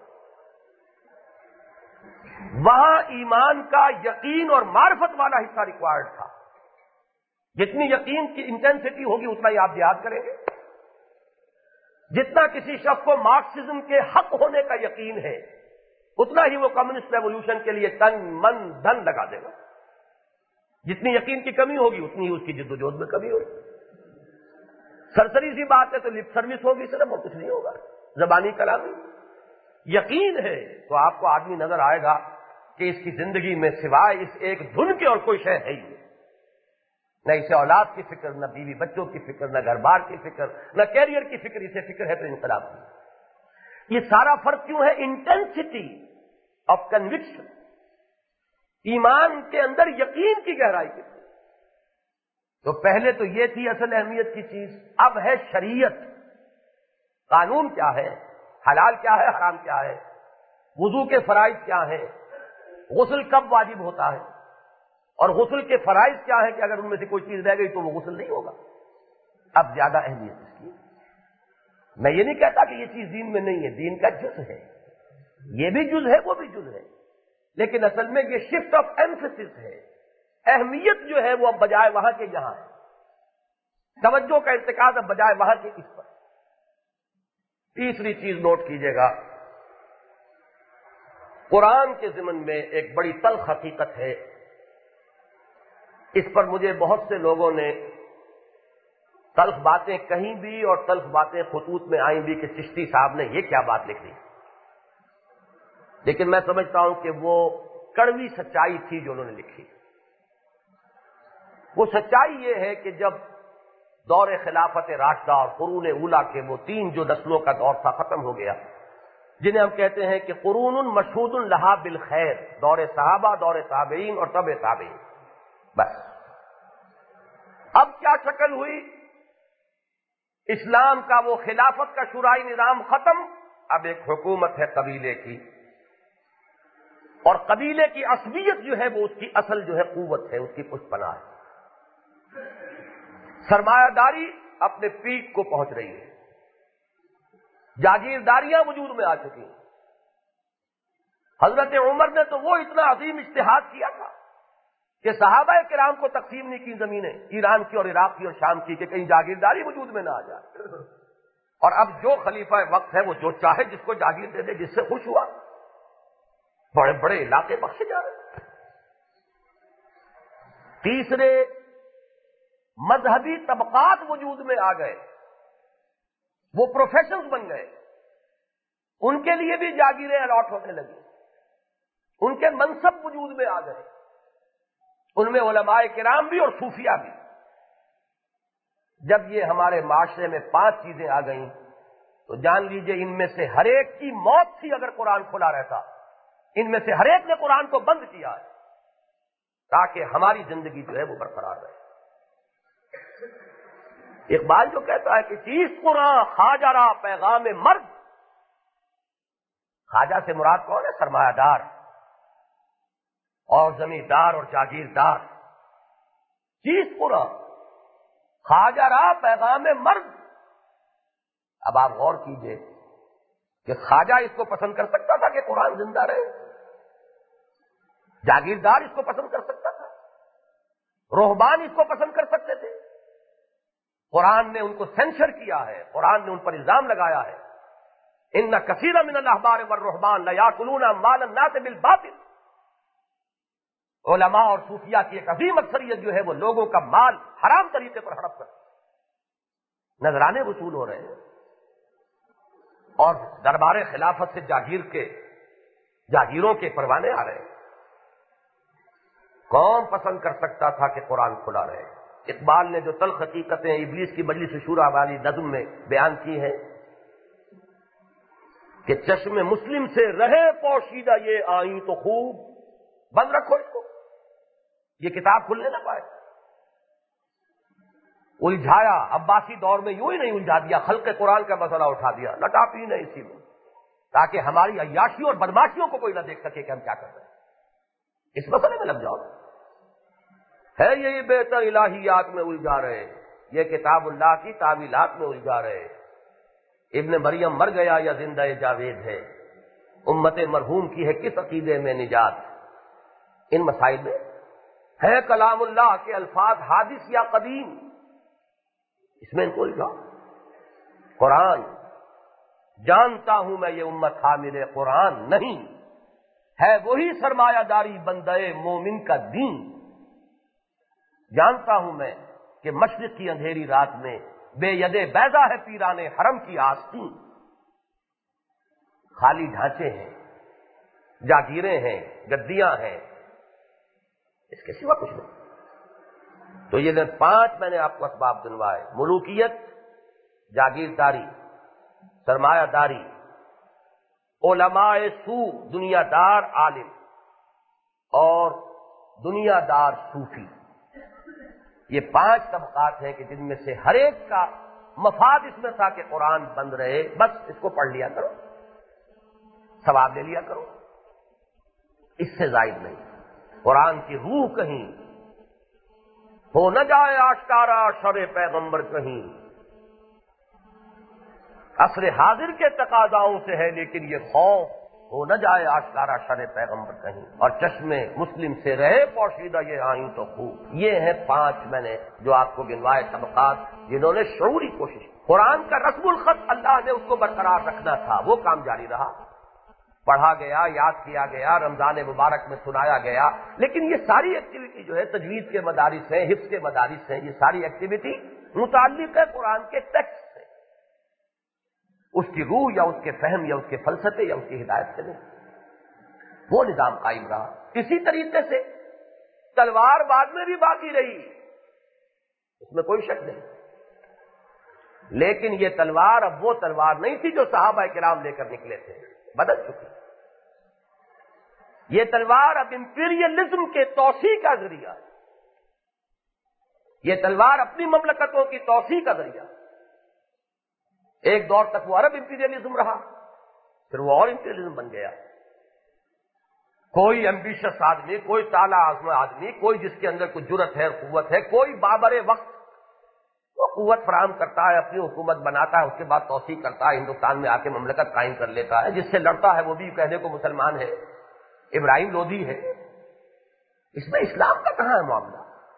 [SPEAKER 1] وہاں ایمان کا یقین اور معرفت والا حصہ ریکوائرڈ تھا۔ جتنی یقین کی انٹینسٹی ہوگی اتنا ہی آپ جہاد کریں گے، جتنا کسی شخص کو مارکسزم کے حق ہونے کا یقین ہے اتنا ہی وہ کمیونسٹ ریولوشن کے لیے تن من دھن لگا دے گا، جتنی یقین کی کمی ہوگی اتنی ہی اس کی جد و جہد میں کمی ہوگی۔ سرسری سی بات ہے تو لپ سروس ہوگی صرف، اور کچھ نہیں ہوگا، زبانی کلامی۔ یقین ہے تو آپ کو آدمی نظر آئے گا کہ اس کی زندگی میں سوائے اس ایک دھن کے اور کوئی شے ہے ہی نہیں، نہ اسے اولاد کی فکر، نہ بیوی بچوں کی فکر، نہ گھر بار کی فکر، نہ کیریئر کی فکر، اسے فکر ہے تو انقلاب کی۔ یہ سارا فرق کیوں ہے؟ انٹینسٹی آف کنوکشن، ایمان کے اندر یقین کی گہرائی کی۔ تو پہلے تو یہ تھی اصل اہمیت کی چیز، اب ہے شریعت، قانون کیا ہے، حلال کیا ہے، حرام کیا ہے، وضو کے فرائض کیا ہیں، غسل کب واجب ہوتا ہے، اور غسل کے فرائض کیا ہے کہ اگر ان میں سے کوئی چیز رہ گئی تو وہ غسل نہیں ہوگا۔ اب زیادہ اہمیت اس کی۔ میں یہ نہیں کہتا کہ یہ چیز دین میں نہیں ہے، دین کا جز ہے، یہ بھی جز ہے، وہ بھی جز ہے، لیکن اصل میں یہ شفٹ آف ایمفیسس ہے، اہمیت جو ہے وہ اب بجائے وہاں کے یہاں ہے، توجہ کا ارتکاز اب بجائے وہاں کے اس پر۔ تیسری چیز نوٹ کیجئے گا، قرآن کے ضمن میں ایک بڑی تلخ حقیقت ہے، اس پر مجھے بہت سے لوگوں نے تلخ باتیں کہیں بھی اور تلخ باتیں خطوط میں آئیں بھی کہ چشتی صاحب نے یہ کیا بات لکھ دی، لیکن میں سمجھتا ہوں کہ وہ کڑوی سچائی تھی جو انہوں نے لکھی۔ وہ سچائی یہ ہے کہ جب دور خلافت راشدہ اور قرون اولیٰ کے وہ تین جو نسلوں کا دور تھا ختم ہو گیا، جنہیں ہم کہتے ہیں کہ قرون مشہود لہا بالخیر، دور صحابہ، دور تابعین اور تبع تابعین، بس اب کیا شکل ہوئی؟ اسلام کا وہ خلافت کا شورائی نظام ختم، اب ایک حکومت ہے قبیلے کی، اور قبیلے کی عصبیت جو ہے وہ اس کی اصل جو ہے قوت ہے، اس کی پشت پناہ ہے۔ سرمایہ داری اپنے پیک کو پہنچ رہی ہے، جاگیرداریاں وجود میں آ چکی ہیں۔ حضرت عمر نے تو وہ اتنا عظیم اجتہاد کیا تھا کہ صحابہ کرام کو تقسیم نہیں کی زمینیں، ایران کی اور عراق کی اور شام کی، کہ کہیں جاگیرداری وجود میں نہ آ جائے۔ اور اب جو خلیفہ وقت ہے وہ جو چاہے جس کو جاگیر دے دے، جس سے خوش ہوا، بڑے بڑے علاقے بخشے جا رہے ہیں۔ تیسرے، مذہبی طبقات وجود میں آ گئے، وہ پروفیشنز بن گئے، ان کے لیے بھی جاگیریں الاٹ ہونے لگی، ان کے منصب وجود میں آ گئے، ان میں علماء کرام بھی اور صوفیاء بھی۔ جب یہ ہمارے معاشرے میں 5 چیزیں آ گئیں تو جان لیجئے ان میں سے ہر ایک کی موت تھی اگر قرآن کھلا رہتا۔ ان میں سے ہر ایک نے قرآن کو بند کیا ہے تاکہ ہماری زندگی جو ہے وہ برقرار رہے۔ اقبال جو کہتا ہے کہ چیز قرآن خواجہ را پیغام مرد، خواجہ سے مراد کون ہے؟ سرمایہ دار اور زمیندار اور جاگیردار۔ چیز قرآن خواجہ را پیغام مرد۔ اب آپ غور کیجئے کہ خواجہ اس کو پسند کر سکتا تھا کہ قرآن زندہ رہے؟ جاگیردار اس کو پسند کر سکتا تھا؟ رہبان اس کو پسند کر سکتے تھے؟ قرآن نے ان کو سینشر کیا ہے، قرآن نے ان پر الزام لگایا ہے، ان کثیر من الاحبار والرہبان لیاکلون اموال الناس بالباطل۔ علماء اور صوفیاء کی ایک عظیم اکثریت جو ہے وہ لوگوں کا مال حرام طریقے پر ہڑپ کرتی، نذرانے وصول ہو رہے ہیں، اور دربار خلافت سے جاگیروں کے پروانے آ رہے ہیں۔ کون پسند کر سکتا تھا کہ قرآن کھلا رہے؟ اقبال نے جو تلخ حقیقتیں ابلیس کی مجلس شورا والی نظم میں بیان کی ہیں کہ چشم مسلم سے رہے پوشیدہ یہ آئیں تو خوب، بند رکھو اس کو، یہ کتاب کھلنے نہ پائے۔ الجھایا عباسی دور میں یوں ہی نہیں الجھا دیا، خلق قرآن کا مسئلہ اٹھا دیا، لٹا پین ہے اسی میں، تاکہ ہماری عیاشیوں اور بدماشیوں کو کوئی نہ دیکھ سکے کہ ہم کیا کر رہے ہیں۔ اس مسئلے میں لگ جاؤ، ہے یہی بہتر الہیات میں الجھا رہے، یہ کتاب اللہ کی تعویلات میں الجھا رہے۔ ابن مریم مر گیا یا زندہ جاوید ہے، امت مرحوم کی ہے کس عقیدے میں نجات۔ ان مسائل میں ہے کلام اللہ کے الفاظ حادث یا قدیم، اس میں ان کو الجھا۔ قرآن جانتا ہوں میں یہ امت حامل قرآن نہیں، ہے وہی سرمایہ داری بندے مومن کا دین۔ جانتا ہوں میں کہ مشرق کی اندھیری رات میں بے ید بیضا ہے پیران حرم کی آستین۔ خالی ڈھانچے ہیں، جاگیریں ہیں، گدیاں ہیں، اس کے سوا کچھ نہیں۔ تو یہ 5 میں نے آپ کو اسباب دنوائے: ملوکیت، جاگیرداری، سرمایہ داری، علماء سو دنیا دار عالم، اور دنیا دار صوفی۔ یہ 5 طبقات ہیں کہ جن میں سے ہر ایک کا مفاد اس میں تھا کہ قرآن بند رہے، بس اس کو پڑھ لیا کرو، ثواب لے لیا کرو، اس سے زائد نہیں۔ قرآن کی روح کہیں ہو نہ جائے آشکارا شر پیغمبر کہیں، عصر حاضر کے تقاضاؤں سے ہے لیکن یہ خوف ہو نہ جائے آشکارا شر پیغمبر کہیں، اور چشم مسلم سے رہے پوشیدہ یہ آئیں تو خوب۔ یہ ہیں 5 میں نے جو آپ کو گنوائے طبقات جنہوں نے شعوری کوشش۔ قرآن کا رسم الخط اللہ نے اس کو برقرار رکھنا تھا، وہ کام جاری رہا، پڑھا گیا، یاد کیا گیا، رمضان مبارک میں سنایا گیا، لیکن یہ ساری ایکٹیویٹی جو ہے تجوید کے مدارس ہیں، حفظ کے مدارس ہیں، یہ ساری ایکٹیویٹی متعلق ہے قرآن کے ٹیکسٹ سے، اس کی روح یا اس کے فہم یا اس کے فلسفے یا اس کی ہدایت سے نہیں۔ وہ نظام قائم رہا۔ اسی طریقے سے تلوار بعد میں بھی باقی رہی، اس میں کوئی شک نہیں، لیکن یہ تلوار اب وہ تلوار نہیں تھی جو صحابہ کرام لے کر نکلے تھے، بدل چکی۔ یہ تلوار اب امپیریلزم کے توسیع کا ذریعہ، یہ تلوار اپنی مملکتوں کی توسیع کا ذریعہ۔ ایک دور تک وہ عرب امپیریلزم رہا، پھر وہ اور امپیریلزم بن گیا۔ کوئی ایمبیشس آدمی، کوئی تالا عزم آدمی، کوئی جس کے اندر کوئی جرت ہے، قوت ہے، کوئی بابر وقت، وہ قوت فراہم کرتا ہے، اپنی حکومت بناتا ہے، اس کے بعد توسیع کرتا ہے، ہندوستان میں آ کے مملکت قائم کر لیتا ہے، جس سے لڑتا ہے وہ بھی کہنے کو مسلمان ہے، ابراہیم لودھی ہے۔ اس میں اسلام کا کہاں ہے معاملہ؟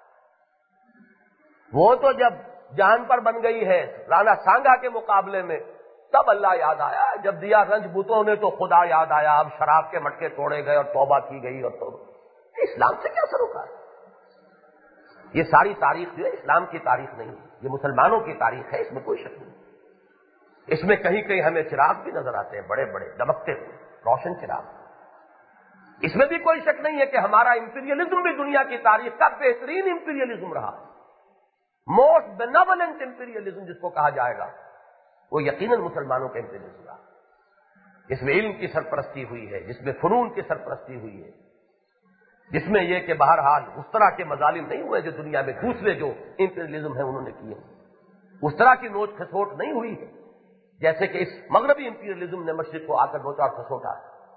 [SPEAKER 1] وہ تو جب جان پر بن گئی ہے رانا سانگا کے مقابلے میں، تب اللہ یاد آیا، جب دیا رنج بتوں نے تو خدا یاد آیا، اب شراب کے مٹکے توڑے گئے اور توبہ کی گئی، اور توبہ اسلام سے کیا سروکار ہے؟ یہ ساری تاریخ جو ہے اسلام کی تاریخ نہیں ہے، یہ مسلمانوں کی تاریخ ہے، اس میں کوئی شک نہیں۔ اس میں کہیں کہیں ہمیں چراغ بھی نظر آتے ہیں، بڑے بڑے دمکتے ہوئے روشن چراغ۔ اس میں بھی کوئی شک نہیں ہے کہ ہمارا امپیریلزم بھی دنیا کی تاریخ کا بہترین امپیریلزم رہا، موسٹ بینیولنٹ امپیریلزم جس کو کہا جائے گا، وہ یقیناً مسلمانوں کا امپیریلزم رہا، جس میں علم کی سرپرستی ہوئی ہے، جس میں فنون کی سرپرستی ہوئی ہے، جس میں یہ کہ بہرحال اس طرح کے مظالم نہیں ہوئے جو دنیا میں دوسرے جو امپیریلزم ہیں انہوں نے کیے، اس طرح کی نوچ کھسوٹ نہیں ہوئی ہے جیسے کہ اس مغربی امپیریلزم نے مشرق کو آ کر نوچا اور کھسوٹا۔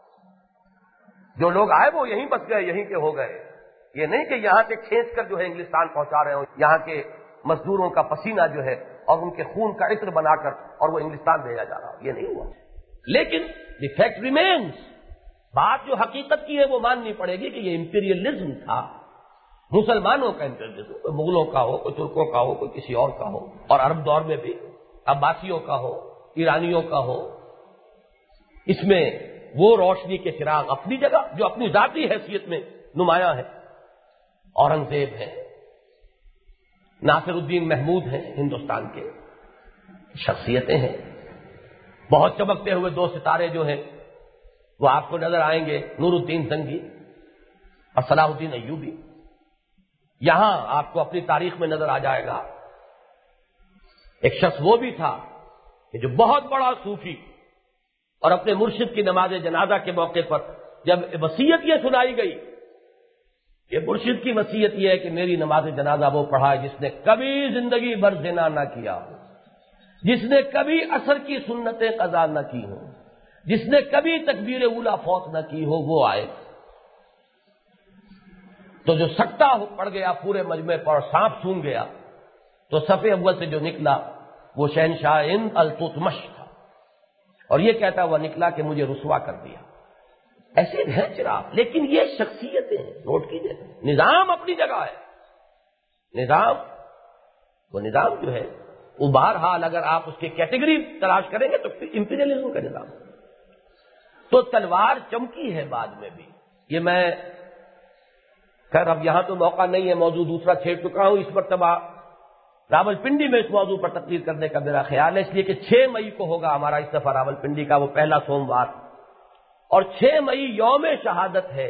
[SPEAKER 1] جو لوگ آئے وہ یہیں بس گئے، یہیں کے ہو گئے، یہ نہیں کہ یہاں سے کھینچ کر جو ہے انگلستان پہنچا رہے ہوں، یہاں کے مزدوروں کا پسینہ جو ہے اور ان کے خون کا عطر بنا کر اور وہ انگلستان بھیجا جا رہا، یہ نہیں ہوا۔ لیکن دی فیکٹ ریمینز، بات جو حقیقت کی ہے وہ ماننی پڑے گی کہ یہ امپیریلزم تھا، مسلمانوں کا امپیریلزم، کوئی مغلوں کا ہو، کوئی ترکوں کا ہو، کوئی کسی اور کا ہو، اور عرب دور میں بھی عباسیوں کا ہو، ایرانیوں کا ہو۔ اس میں وہ روشنی کے چراغ اپنی جگہ جو اپنی ذاتی حیثیت میں نمایاں ہے، اورنگزیب ہے، ناصر الدین محمود ہیں، ہندوستان کے شخصیتیں ہیں، بہت چمکتے ہوئے دو ستارے جو ہیں وہ آپ کو نظر آئیں گے، نور الدین زنگی اور صلاح الدین ایوبی۔ یہاں آپ کو اپنی تاریخ میں نظر آ جائے گا ایک شخص وہ بھی تھا کہ جو بہت بڑا صوفی، اور اپنے مرشد کی نماز جنازہ کے موقع پر جب وصیت یہ سنائی گئی کہ مرشد کی وصیت یہ ہے کہ میری نماز جنازہ وہ پڑھائے جس نے کبھی زندگی بھر زنا نہ کیا ہو، جس نے کبھی عصر کی سنتیں قضا نہ کی ہوں، جس نے کبھی تکبیر اولیٰ فوت نہ کی ہو، وہ آئے۔ تو جو سکتہ پڑ گیا پورے مجمع پر، سانپ سونگ گیا، تو صف اول سے جو نکلا وہ شہنشاہ ہند التتمش تھا، اور یہ کہتا ہوا نکلا کہ مجھے رسوا کر دیا۔ ایسے ہیں چراغ، لیکن یہ شخصیتیں ہیں، نوٹ کیجئے، نظام اپنی جگہ ہے، وہ نظام جو ہے وہ بہرحال اگر آپ اس کی کیٹیگری تلاش کریں گے تو امپیریلزم کا نظام۔ تو تلوار چمکی ہے بعد میں بھی، یہ میں خیر اب یہاں تو موقع نہیں ہے، موضوع دوسرا چھیڑ چکا ہوں، اس مرتبہ راول پنڈی میں اس موضوع پر تقریر کرنے کا میرا خیال ہے، اس لیے کہ 6 مئی کو ہوگا ہمارا اس دفعہ راول پنڈی کا وہ پہلا سوموار، اور 6 مئی یوم شہادت ہے۔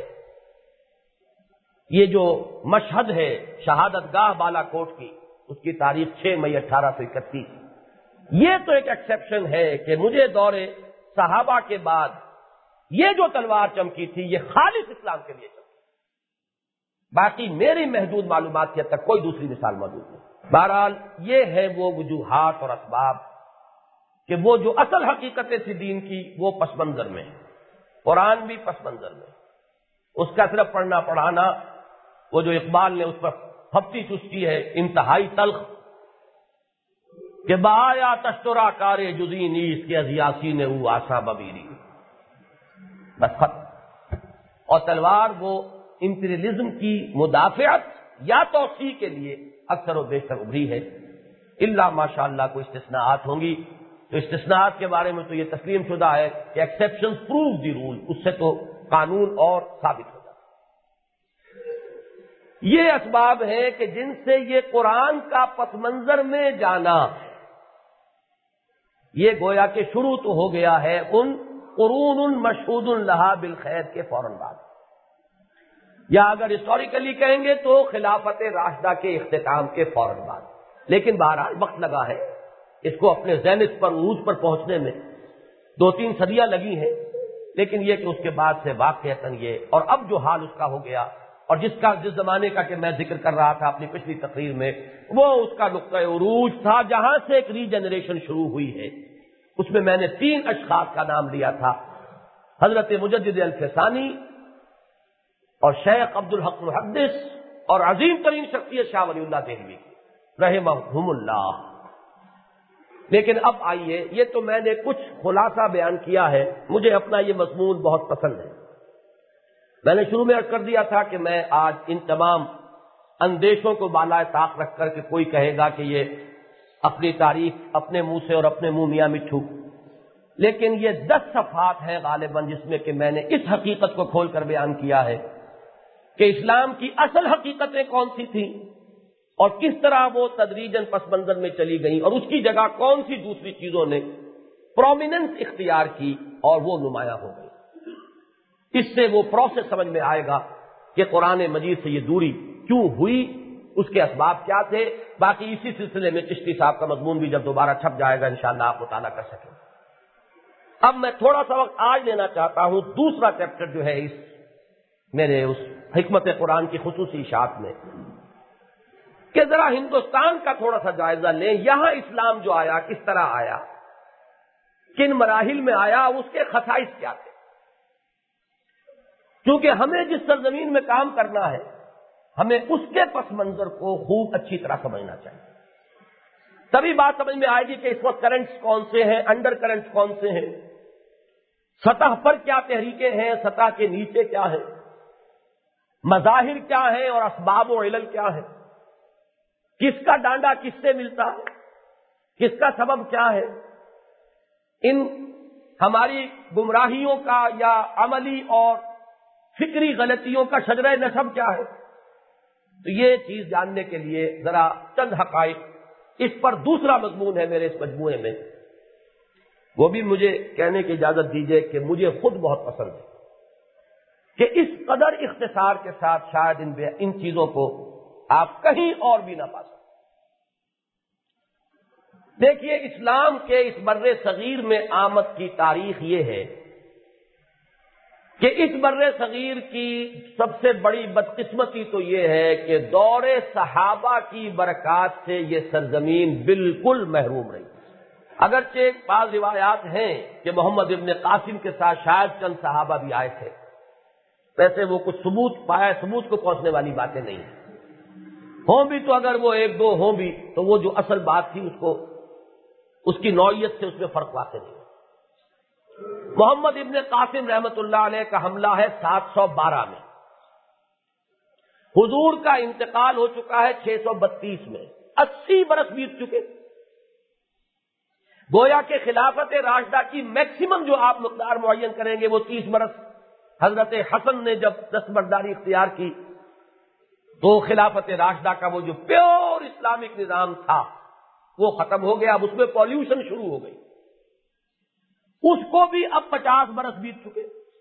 [SPEAKER 1] یہ جو مشہد ہے شہادت گاہ بالا کوٹ کی، اس کی تاریخ 6 مئی 1831۔ یہ تو ایک ایکسیپشن ہے کہ مجھے دور صحابہ کے بعد یہ جو تلوار چمکی تھی یہ خالص اسلام کے لیے چمکی، باقی میری محدود معلومات کی حد تک کوئی دوسری مثال موجود نہیں۔ بہرحال یہ ہے وہ وجوہات اور اسباب کہ وہ جو اصل حقیقتیں تھی دین کی وہ پس منظر میں، قرآن بھی پس منظر میں، اس کا صرف پڑھنا پڑھانا، وہ جو اقبال نے اس پر پھپتی چستی ہے انتہائی تلخ کہ بایا تشترا کارے جزی نیس کے ازیاسی نے وہ آسا ببیری، بس ختم۔ اور تلوار وہ امپیریلزم کی مدافعت یا توسیع کے لیے اکثر و بیشتر ابھری ہے، الا ماشاء اللہ کوئی استثناءات ہوں گی، تو استثناءات کے بارے میں تو یہ تسلیم شدہ ہے کہ ایکسیپشنز پروو دی رول، اس سے تو قانون اور ثابت ہو جاتا۔ یہ اسباب ہیں کہ جن سے یہ قرآن کا پس منظر میں جانا یہ گویا کہ شروع تو ہو گیا ہے ان قرون مشہود لہا بالخیر کے فوراً بعد، یا اگر ہسٹوریکلی کہیں گے تو خلافت راشدہ کے اختتام کے فوراً بعد، لیکن بہرحال وقت لگا ہے اس کو اپنے زینت پر عروج پر پہنچنے میں، 2-3 صدیاں لگی ہیں، لیکن یہ کہ اس کے بعد سے واقعتاً یہ، اور اب جو حال اس کا ہو گیا، اور جس زمانے کا کہ میں ذکر کر رہا تھا اپنی پچھلی تقریر میں، وہ اس کا نقطہ عروج تھا جہاں سے ایک ری جنریشن شروع ہوئی ہے۔ اس میں نے 3 اشخاص کا نام لیا تھا، حضرت مجدد الفسانی اور شیخ عبدالحق محدث اور عظیم ترین شخصیت شاہ ولی اللہ دہلوی کی رحمہم اللہ۔ لیکن اب آئیے، یہ تو میں نے کچھ خلاصہ بیان کیا ہے، مجھے اپنا یہ مضمون بہت پسند ہے۔ میں نے شروع میں عرض کر دیا تھا کہ میں آج ان تمام اندیشوں کو بالائے طاق رکھ کر کے کوئی کہے گا کہ یہ اپنی تاریخ اپنے منہ سے اور اپنے منہ میاں مٹھو، لیکن یہ 10 صفحات ہیں غالباً جس میں کہ میں نے اس حقیقت کو کھول کر بیان کیا ہے کہ اسلام کی اصل حقیقتیں کون سی تھیں اور کس طرح وہ تدریجاً پس منظر میں چلی گئیں، اور اس کی جگہ کون سی دوسری چیزوں نے پرومیننس اختیار کی اور وہ نمایاں ہو گئی۔ اس سے وہ پروسیس سمجھ میں آئے گا کہ قرآن مجید سے یہ دوری کیوں ہوئی، اس کے اسباب کیا تھے۔ باقی اسی سلسلے میں چشتی صاحب کا مضمون بھی جب دوبارہ چھپ جائے گا انشاءاللہ آپ مطالعہ کر سکیں۔ اب میں تھوڑا سا وقت آج لینا چاہتا ہوں دوسرا چیپٹر جو ہے اس میرے اس حکمت قرآن کی خصوصی اشاعت میں، کہ ذرا ہندوستان کا تھوڑا سا جائزہ لیں۔ یہاں اسلام جو آیا کس طرح آیا، کن مراحل میں آیا، اس کے خصائص کیا تھے، کیونکہ ہمیں جس سرزمین میں کام کرنا ہے ہمیں اس کے پس منظر کو خوب اچھی طرح سمجھنا چاہیے، تبھی بات سمجھ میں آئے گی کہ اس وقت کرنٹس کون سے ہیں، انڈر کرنٹس کون سے ہیں، سطح پر کیا تحریکیں ہیں، سطح کے نیچے کیا ہے، مظاہر کیا ہیں اور اسباب و علل کیا ہے، کس کا ڈانڈا کس سے ملتا ہے، کس کا سبب کیا ہے، ان ہماری گمراہیوں کا یا عملی اور فکری غلطیوں کا شجرہ نسب کیا ہے۔ تو یہ چیز جاننے کے لیے ذرا چند حقائق، اس پر دوسرا مضمون ہے میرے اس مجموعے میں، وہ بھی مجھے کہنے کی اجازت دیجیے کہ مجھے خود بہت پسند ہے کہ اس قدر اختصار کے ساتھ شاید ان چیزوں کو آپ کہیں اور بھی نہ پا سکیں۔ دیکھیے، اسلام کے اس بر صغیر میں آمد کی تاریخ یہ ہے کہ اس بر صغیر کی سب سے بڑی بدقسمتی تو یہ ہے کہ دور صحابہ کی برکات سے یہ سرزمین بالکل محروم رہی۔ اگرچہ بعض روایات ہیں کہ محمد ابن قاسم کے ساتھ شاید چند صحابہ بھی آئے تھے، ویسے وہ کچھ ثبوت کو پہنچنے والی باتیں نہیں ہیں، ہوں بھی تو اگر وہ ایک دو ہوں بھی تو وہ جو اصل بات تھی اس کی نوعیت سے اس میں فرق واقع نہیں۔ محمد ابن قاسم رحمت اللہ علیہ کا حملہ ہے 712 میں، حضور کا انتقال ہو چکا ہے 632 میں، 80 برس بیت چکے۔ گویا کہ خلافت راشدہ کی میکسیمم جو آپ مقدار معین کریں گے وہ 30 برس، حضرت حسن نے جب دستبرداری اختیار کی تو خلافت راشدہ کا وہ جو پیور اسلامک نظام تھا وہ ختم ہو گیا، اب اس میں پالیوشن شروع ہو گئی، اس کو بھی اب 50 برس بیت چکے،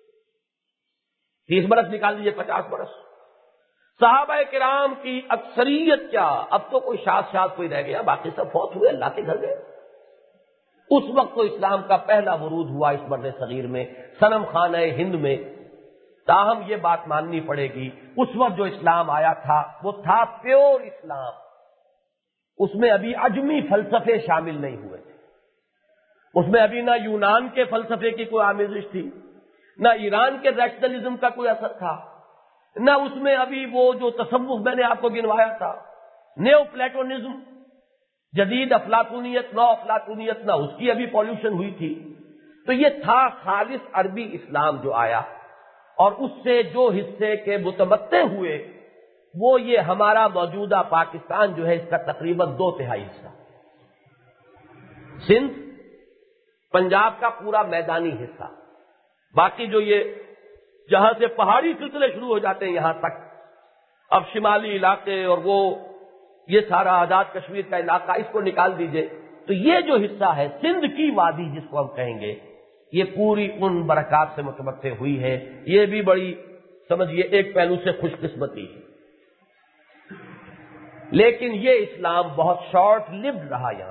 [SPEAKER 1] 30 برس نکال دیجیے، 50 برس۔ صحابہ کرام کی اکثریت کیا، اب تو کوئی شاذ کوئی رہ گیا، باقی سب فوت ہوئے، اللہ کے گھر گئے۔ اس وقت تو اسلام کا پہلا ورود ہوا اس بر صغیر میں، صنم خانہ ہند میں۔ تاہم یہ بات ماننی پڑے گی، اس وقت جو اسلام آیا تھا وہ تھا پیور اسلام، اس میں ابھی عجمی فلسفے شامل نہیں ہوئے تھے، اس میں ابھی نہ یونان کے فلسفے کی کوئی آمیزش تھی، نہ ایران کے ریشنلزم کا کوئی اثر تھا، نہ اس میں ابھی وہ جو تصوف میں نے آپ کو گنوایا تھا، نیو پلیٹونزم، جدید افلاطونیت، نو افلاطونیت، نہ اس کی ابھی پالیوشن ہوئی تھی۔ تو یہ تھا خالص عربی اسلام جو آیا، اور اس سے جو حصے کے متمتع ہوئے وہ یہ ہمارا موجودہ پاکستان جو ہے اس کا تقریباً 2/3 حصہ، سندھ، پنجاب کا پورا میدانی حصہ، باقی جو یہ جہاں سے پہاڑی سلسلے شروع ہو جاتے ہیں یہاں تک، اب شمالی علاقے اور وہ یہ سارا آزاد کشمیر کا علاقہ، اس کو نکال دیجئے تو یہ جو حصہ ہے سندھ کی وادی جس کو ہم کہیں گے، یہ پوری ان برکات سے متمتع ہوئی ہے۔ یہ بھی بڑی سمجھیے ایک پہلو سے خوش قسمتی ہے، لیکن یہ اسلام بہت شارٹ لیوڈ رہا یہاں۔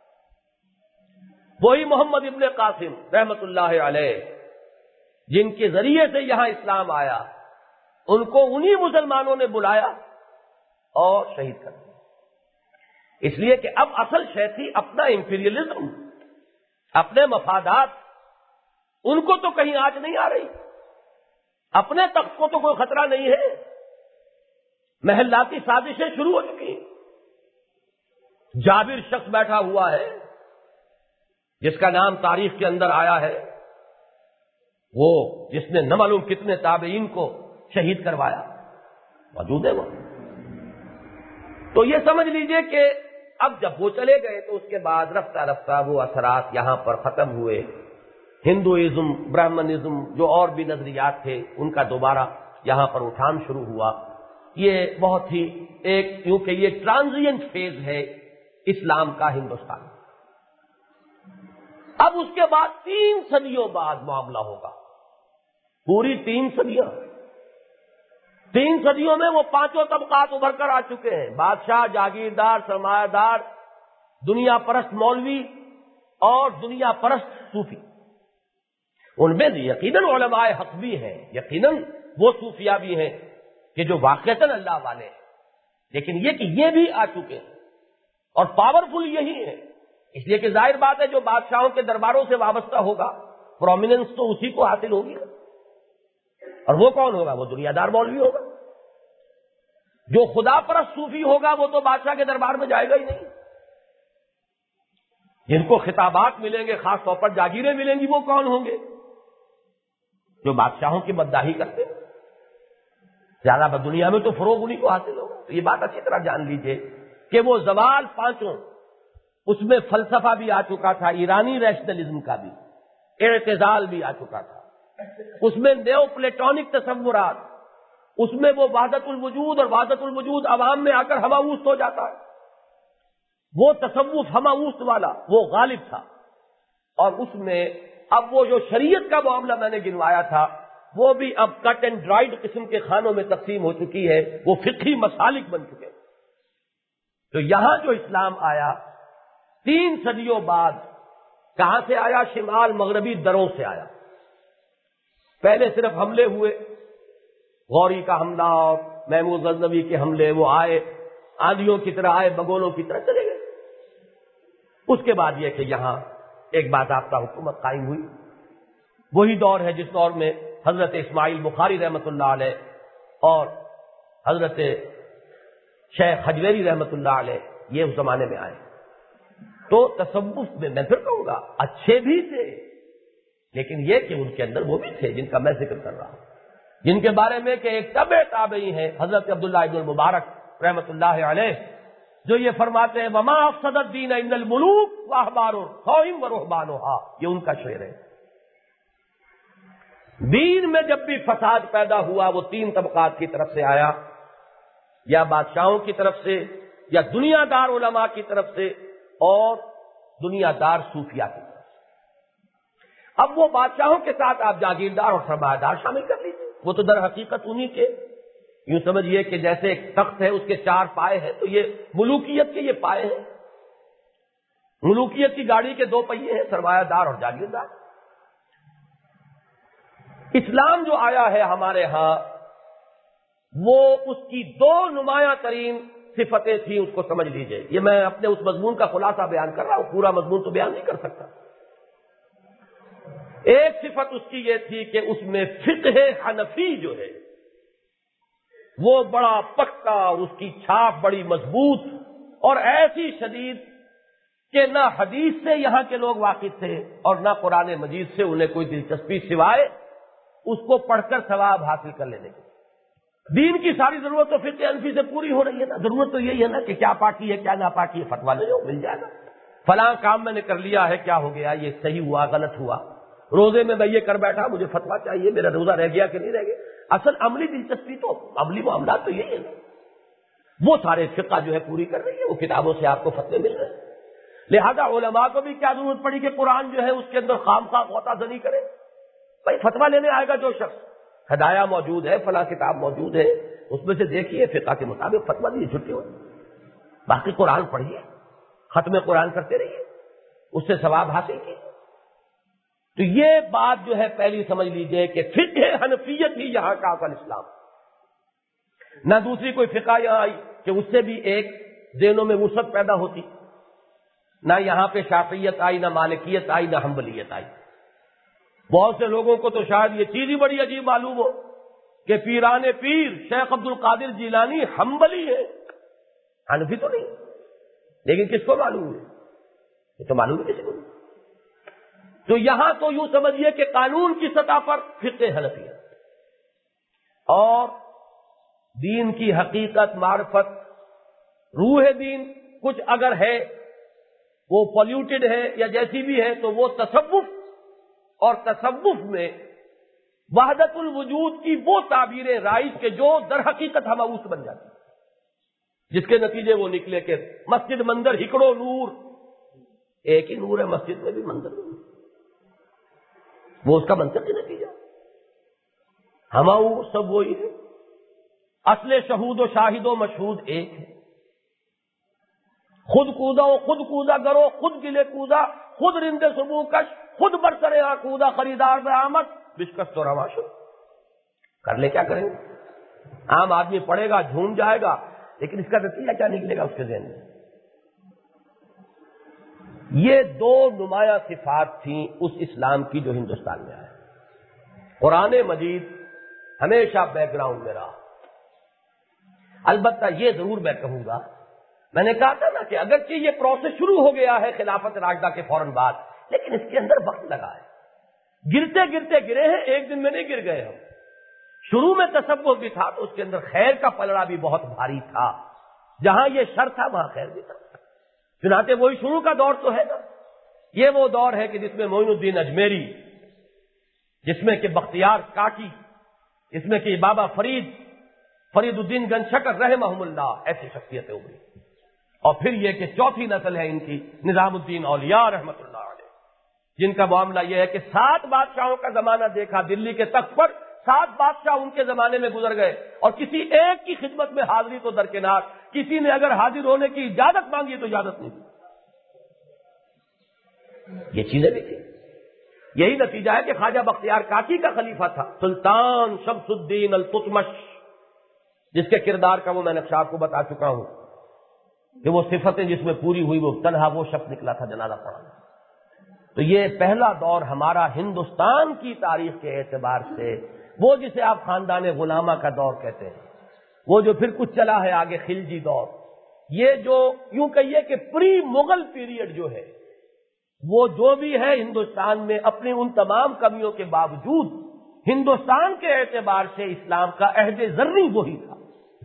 [SPEAKER 1] وہی محمد ابن قاسم رحمت اللہ علیہ جن کے ذریعے سے یہاں اسلام آیا، ان کو انہی مسلمانوں نے بلایا اور شہید کر دیا، اس لیے کہ اب اصل شے تھی اپنا امپیریلزم، اپنے مفادات، ان کو تو کہیں آج نہیں آ رہی، اپنے تخت کو تو کوئی خطرہ نہیں ہے، محلاتی سازشیں شروع ہو چکی ہیں، جابر شخص بیٹھا ہوا ہے جس کا نام تاریخ کے اندر آیا ہے، وہ جس نے نہ معلوم کتنے تابعین کو شہید کروایا، موجود ہے وہ. تو یہ سمجھ لیجئے کہ اب جب وہ چلے گئے تو اس کے بعد رفتہ رفتہ وہ اثرات یہاں پر ختم ہوئے. ہندوازم، برہمنزم، جو اور بھی نظریات تھے، ان کا دوبارہ یہاں پر اٹھان شروع ہوا. یہ بہت ہی ایک، کیونکہ یہ ٹرانزینٹ فیز ہے اسلام کا ہندوستان. اب اس کے بعد 3 صدیوں بعد معاملہ ہوگا، پوری 3 صدیاں. 3 صدیوں میں وہ 5 طبقات ابھر کر آ چکے ہیں: بادشاہ، جاگیردار، سرمایہ دار، دنیا پرست مولوی اور دنیا پرست صوفی. ان میں یقیناً علماء حق بھی ہیں، یقیناً وہ صوفیاء بھی ہیں کہ جو واقعتاً اللہ والے ہیں، لیکن یہ کہ یہ بھی آ چکے ہیں اور پاورفل یہی ہے. اس لیے کہ ظاہر بات ہے جو بادشاہوں کے درباروں سے وابستہ ہوگا، پرومیننس تو اسی کو حاصل ہوگی، اور وہ کون ہوگا؟ وہ دنیا دار مولوی ہوگا. جو خدا پرست صوفی ہوگا وہ تو بادشاہ کے دربار میں جائے گا ہی نہیں. جن کو خطابات ملیں گے، خاص طور پر جاگیریں ملیں گی، وہ کون ہوں گے؟ جو بادشاہوں کی مداحی کرتے ہیں. زیادہ دنیا میں تو فروغ انہیں کو حاصل ہوگا. تو یہ بات اچھی طرح جان لیجئے کہ وہ زوال 5، اس میں فلسفہ بھی آ چکا تھا، ایرانی ریشنلزم کا بھی، اعتزال بھی آ چکا تھا، اس میں نیو پلیٹونک تصورات، اس میں وہ وحدت الوجود، اور وحدت الوجود عوام میں آ کر ہماوست ہو جاتا ہے. وہ تصوف ہماوست والا وہ غالب تھا. اور اس میں اب وہ جو شریعت کا معاملہ میں نے گنوایا تھا، وہ بھی اب کٹ اینڈ ڈرائیڈ قسم کے خانوں میں تقسیم ہو چکی ہے، وہ فقہی مسالک بن چکے. تو یہاں جو اسلام آیا 3 صدیوں بعد، کہاں سے آیا؟ شمال مغربی دروں سے آیا. پہلے صرف حملے ہوئے، غوری کا حملہ اور محمود غزنوی کے حملے، وہ آئے آندھیوں کی طرح، آئے بگولوں کی طرح چلے گئے. اس کے بعد یہ کہ یہاں ایک باضابطہ حکومت قائم ہوئی. وہی دور ہے جس دور میں حضرت اسماعیل بخاری رحمۃ اللہ علیہ اور حضرت شیخ حجویری رحمۃ اللہ علیہ یہ اس زمانے میں آئے. تو تصوف میں پھر کہوں گا اچھے بھی تھے، لیکن یہ کہ ان کے اندر وہ بھی تھے جن کا میں ذکر کر رہا ہوں، جن کے بارے میں کہ ایک تابعی ہیں حضرت عبداللہ ابن المبارک رحمۃ اللہ علیہ، جو یہ فرماتے ہیں وما افسد الدین الا الملوک واحبار قوم ورهبانها، یہ ان کا شعر ہے. دین میں جب بھی فساد پیدا ہوا وہ 3 طبقات کی طرف سے آیا، یا بادشاہوں کی طرف سے، یا دنیا دار علماء کی طرف سے، اور دنیا دار صوفیاء کی طرف سے. اب وہ بادشاہوں کے ساتھ آپ جاگیردار اور سرمایہ دار شامل کر لیجیے، وہ تو در حقیقت انہی کے، یوں سمجھیے کہ جیسے ایک تخت ہے اس کے 4 پائے ہیں، تو یہ ملوکیت کے یہ پائے ہیں. ملوکیت کی گاڑی کے 2 پہیے ہیں، سرمایہ دار اور جاگیردار. اسلام جو آیا ہے ہمارے ہاں، وہ اس کی 2 نمایاں ترین صفتیں تھیں، اس کو سمجھ لیجئے. یہ میں اپنے اس مضمون کا خلاصہ بیان کر رہا ہوں، پورا مضمون تو بیان نہیں کر سکتا. ایک صفت اس کی یہ تھی کہ اس میں فقہ حنفی جو ہے وہ بڑا پکا، اور اس کی چھاپ بڑی مضبوط اور ایسی شدید کہ نہ حدیث سے یہاں کے لوگ واقف تھے اور نہ قرآن مجید سے انہیں کوئی دلچسپی سوائے اس کو پڑھ کر ثواب حاصل کر لینے کی. دین کی ساری ضرورت تو فقہ حنفی سے پوری ہو رہی ہے نا. ضرورت تو یہی ہے نا کہ کیا پاکی ہے کیا ناپاکی ہے، فتویٰ لے لو، مل جائے گا. فلاں کام میں نے کر لیا ہے، کیا ہو گیا، یہ صحیح ہوا غلط ہوا. روزے میں میں یہ کر بیٹھا، مجھے فتویٰ چاہیے، میرا روزہ رہ گیا کہ نہیں رہ گیا. اصل عملی دلچسپی تو عملی معاملات تو یہی ہے نا. وہ سارے فقہ جو ہے پوری کر رہی ہے، وہ کتابوں سے آپ کو فتوے مل رہے ہیں. لہذا علماء کو بھی کیا ضرورت پڑی کہ قرآن جو ہے اس کے اندر خامخواہ غوطہ زنی کرے. بھائی فتویٰ لینے آئے گا جو شخص، ہدایہ موجود ہے، فلاں کتاب موجود ہے، اس میں سے دیکھیے فقہ کے مطابق فتویٰ دیجیے، چھٹی ہو. باقی قرآن پڑھیے، ختم قرآن کرتے رہیے، اس سے ثواب حاصل کیجیے. تو یہ بات جو ہے پہلی سمجھ لیجئے کہ فقہ حنفیت ہی یہاں کا اصل اسلام، نہ دوسری کوئی فقہ یہاں آئی کہ اس سے بھی ایک ذہنوں میں وسعت پیدا ہوتی. نہ یہاں پہ شافعیت آئی، نہ مالکیت آئی، نہ حنبلیت آئی. بہت سے لوگوں کو تو شاید یہ چیز ہی بڑی عجیب معلوم ہو کہ پیران پیر شیخ عبد القادر جیلانی حنبلی ہے، حنفی تو نہیں. لیکن کس کو معلوم ہے؟ یہ تو معلوم ہے کسی کو نہیں. تو یہاں تو یوں سمجھیے کہ قانون کی سطح پر فقہ حنفیہ اور دین کی حقیقت، معرفت، روح دین کچھ اگر ہے وہ پولیوٹڈ ہے یا جیسی بھی ہے تو وہ تصوف، اور تصوف میں وحدت الوجود کی وہ تعبیریں رائج کے جو در حقیقت ہماؤس بن جاتی ہیں، جس کے نتیجے وہ نکلے کہ مسجد مندر ہکڑو نور، ایک ہی نور ہے مسجد میں بھی مندر میں بھی، وہ اس کا منطقی نتیجہ، ہماؤ سب وہی ہے، اصل شہود و شاہد و مشہود ایک ہے، خود کودا و خود کودا کرو، خود گلے کودا، خود رند سبو کش، خود برسرے کودا، خریدار برآمد بشکست تو روا شد۔ کر لے کیا کریں گے؟ عام آدمی پڑھے گا جھوم جائے گا، لیکن اس کا نتیجہ کیا نکلے گا اس کے ذہن میں؟ یہ دو نمایاں صفات تھیں اس اسلام کی جو ہندوستان میں آئے۔ قرآن مجید ہمیشہ بیک گراؤنڈ میں رہا۔ البتہ یہ ضرور میں کہوں گا، میں نے کہا تھا نا کہ اگرچہ یہ پروسیس شروع ہو گیا ہے خلافت راشدہ کے فوراً بعد، لیکن اس کے اندر وقت لگا ہے، گرتے گرتے گرے ہیں، ایک دن میں نہیں گر گئے ہم۔ شروع میں تصوف بھی تھا تو اس کے اندر خیر کا پلڑا بھی بہت بھاری تھا، جہاں یہ شر تھا وہاں خیر بھی تھا۔ چنانچہ وہی شروع کا دور تو ہے نا، یہ وہ دور ہے کہ جس میں معین الدین اجمیری، جس میں کہ بختیار کاکی، جس میں کہ بابا فرید الدین گنج شکر رحمہم اللہ، ایسی شخصیتیں ابھری، اور پھر یہ کہ چوتھی نسل ہے ان کی نظام الدین اولیاء رحمۃ اللہ علیہ، جن کا معاملہ یہ ہے کہ 7 بادشاہوں کا زمانہ دیکھا دلی کے تخت پر، 7 بادشاہ ان کے زمانے میں گزر گئے، اور کسی ایک کی خدمت میں حاضری تو درکنار، کسی نے اگر حاضر ہونے کی اجازت مانگی تو اجازت نہیں دی۔ یہ چیزیں بھی تھی۔ یہی نتیجہ ہے کہ خواجہ بختیار کاکی کا خلیفہ تھا سلطان شمس الدین التتمش، جس کے کردار کا وہ میں نقشہ آپ کو بتا چکا ہوں کہ وہ صفتیں جس میں پوری ہوئی وہ تنہا وہ شخص نکلا تھا جنازہ پڑھانا۔ تو یہ پہلا دور ہمارا ہندوستان کی تاریخ کے اعتبار سے، وہ جسے آپ خاندان غلامہ کا دور کہتے ہیں، وہ جو پھر کچھ چلا ہے آگے خلجی دور، یہ جو یوں کہیے کہ پری مغل پیریڈ جو ہے، وہ جو بھی ہے ہندوستان میں اپنی ان تمام کمیوں کے باوجود ہندوستان کے اعتبار سے اسلام کا عہد ذری وہی تھا۔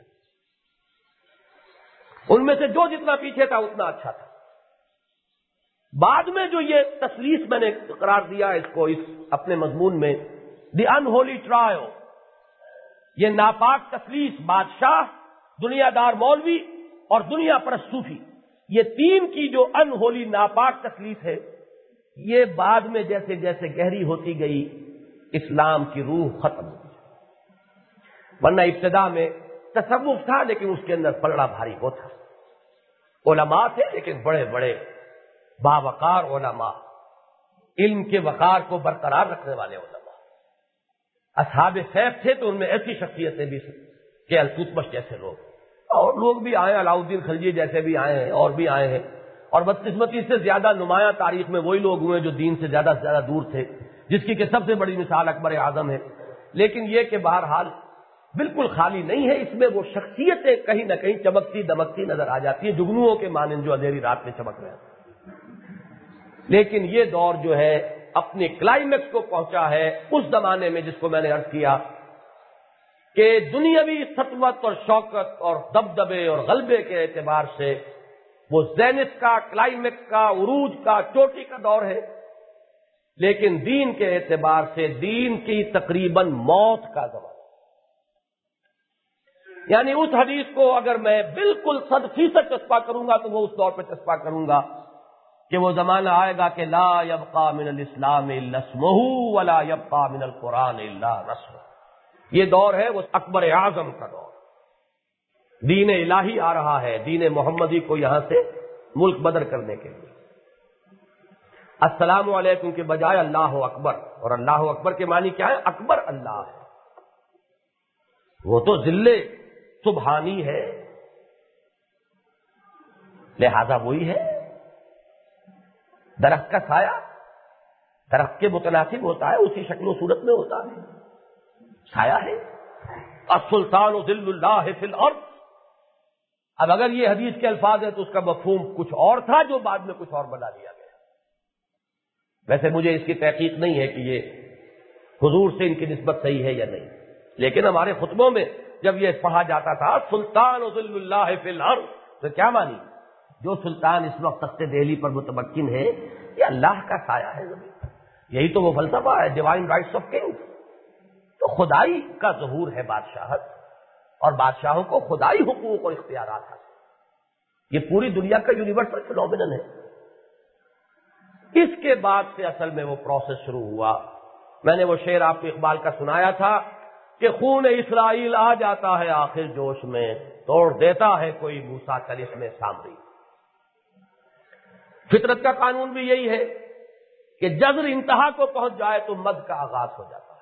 [SPEAKER 1] ان میں سے جو جتنا پیچھے تھا اتنا اچھا تھا۔ بعد میں جو یہ تسلیس میں نے قرار دیا اس کو اس اپنے مضمون میں، دی انہولی ٹرائو، یہ ناپاک تسلیس، بادشاہ، دنیا دار مولوی اور دنیا پرست صوفی، یہ 3 کی جو انہولی ناپاک تسلیس ہے، یہ بعد میں جیسے جیسے گہری ہوتی گئی اسلام کی روح ختم ہوئی، ورنہ ابتدا میں تصوف تھا لیکن اس کے اندر پلڑا بھاری وہ تھا، علماء تھے لیکن بڑے بڑے باوقار علماء، علم کے وقار کو برقرار رکھنے والے علماء، اصحاب سیف تھے تو ان میں ایسی شخصیتیں بھی کہ التتمش جیسے لوگ، اور لوگ بھی آئے، علاؤالدین خلجی جیسے بھی آئے ہیں اور بھی آئے ہیں، اور بدقسمتی سے زیادہ نمایاں تاریخ میں وہی لوگ ہوئے جو دین سے زیادہ دور تھے، جس کی کہ سب سے بڑی مثال اکبر اعظم ہے۔ لیکن یہ کہ بہرحال بالکل خالی نہیں ہے، اس میں وہ شخصیتیں کہیں نہ کہیں چمکتی دمکتی نظر آ جاتی ہیں، جگنوؤں کے مانند جو اندھیری رات میں چمک رہے ہیں۔ لیکن یہ دور جو ہے اپنے کلائمیکس کو پہنچا ہے اس زمانے میں جس کو میں نے عرض کیا کہ دنیاوی سطوت اور شوکت اور دبدبے اور غلبے کے اعتبار سے وہ زینت کا، کلائمیکس کا، عروج کا، چوٹی کا دور ہے، لیکن دین کے اعتبار سے دین کی تقریباً موت کا زمانہ۔ یعنی اس حدیث کو اگر میں بالکل 100% چسپاں کروں گا تو وہ اس دور پہ چسپاں کروں گا کہ وہ زمانہ آئے گا کہ لا یبقى من الاسلام الا اسمہ ولا یبقى من القرآن الا رسمہ۔ یہ دور ہے وہ اکبر اعظم کا دور، دین الہی آ رہا ہے، دین محمدی کو یہاں سے ملک بدر کرنے کے لیے۔ السلام علیکم کے بجائے اللہ اکبر، اور اللہ اکبر کے معنی کیا ہے؟ اکبر اللہ ہے، وہ تو ذل سبحانی ہے، لہذا وہی ہے۔ درخت کا سایہ درخت کے متناسب ہوتا ہے، اسی شکل و صورت میں ہوتا ہے، سایہ ہے۔ السلطان ذل اللہ فی الارض۔ اب اگر یہ حدیث کے الفاظ ہیں تو اس کا مفہوم کچھ اور تھا جو بعد میں کچھ اور بنا لیا گیا۔ ویسے مجھے اس کی تحقیق نہیں ہے کہ یہ حضور سے ان کی نسبت صحیح ہے یا نہیں، لیکن ہمارے خطبوں میں جب یہ پڑھا جاتا تھا سلطان ظل اللہ فی الارض، تو کیا مانی؟ جو سلطان اس وقت تخت دہلی پر متمکن ہے یہ اللہ کا سایہ ہے زمین پر۔ یہی تو وہ فلسفہ ہے ڈیوائن رائٹس آف کنگ۔ تو خدائی کا ظہور ہے بادشاہت، اور بادشاہوں کو خدائی حقوق اور اختیارات حاصل، یہ پوری دنیا کا یونیورسل فینومینن ہے۔ اس کے بعد سے اصل میں وہ پروسیس شروع ہوا۔ میں نے وہ شعر آپ کو اقبال کا سنایا تھا کہ خون اسرائیل آ جاتا ہے آخر جوش میں، توڑ دیتا ہے کوئی موسیٰ کلف میں سامری۔ فطرت کا قانون بھی یہی ہے کہ جذر انتہا کو پہنچ جائے تو مد کا آغاز ہو جاتا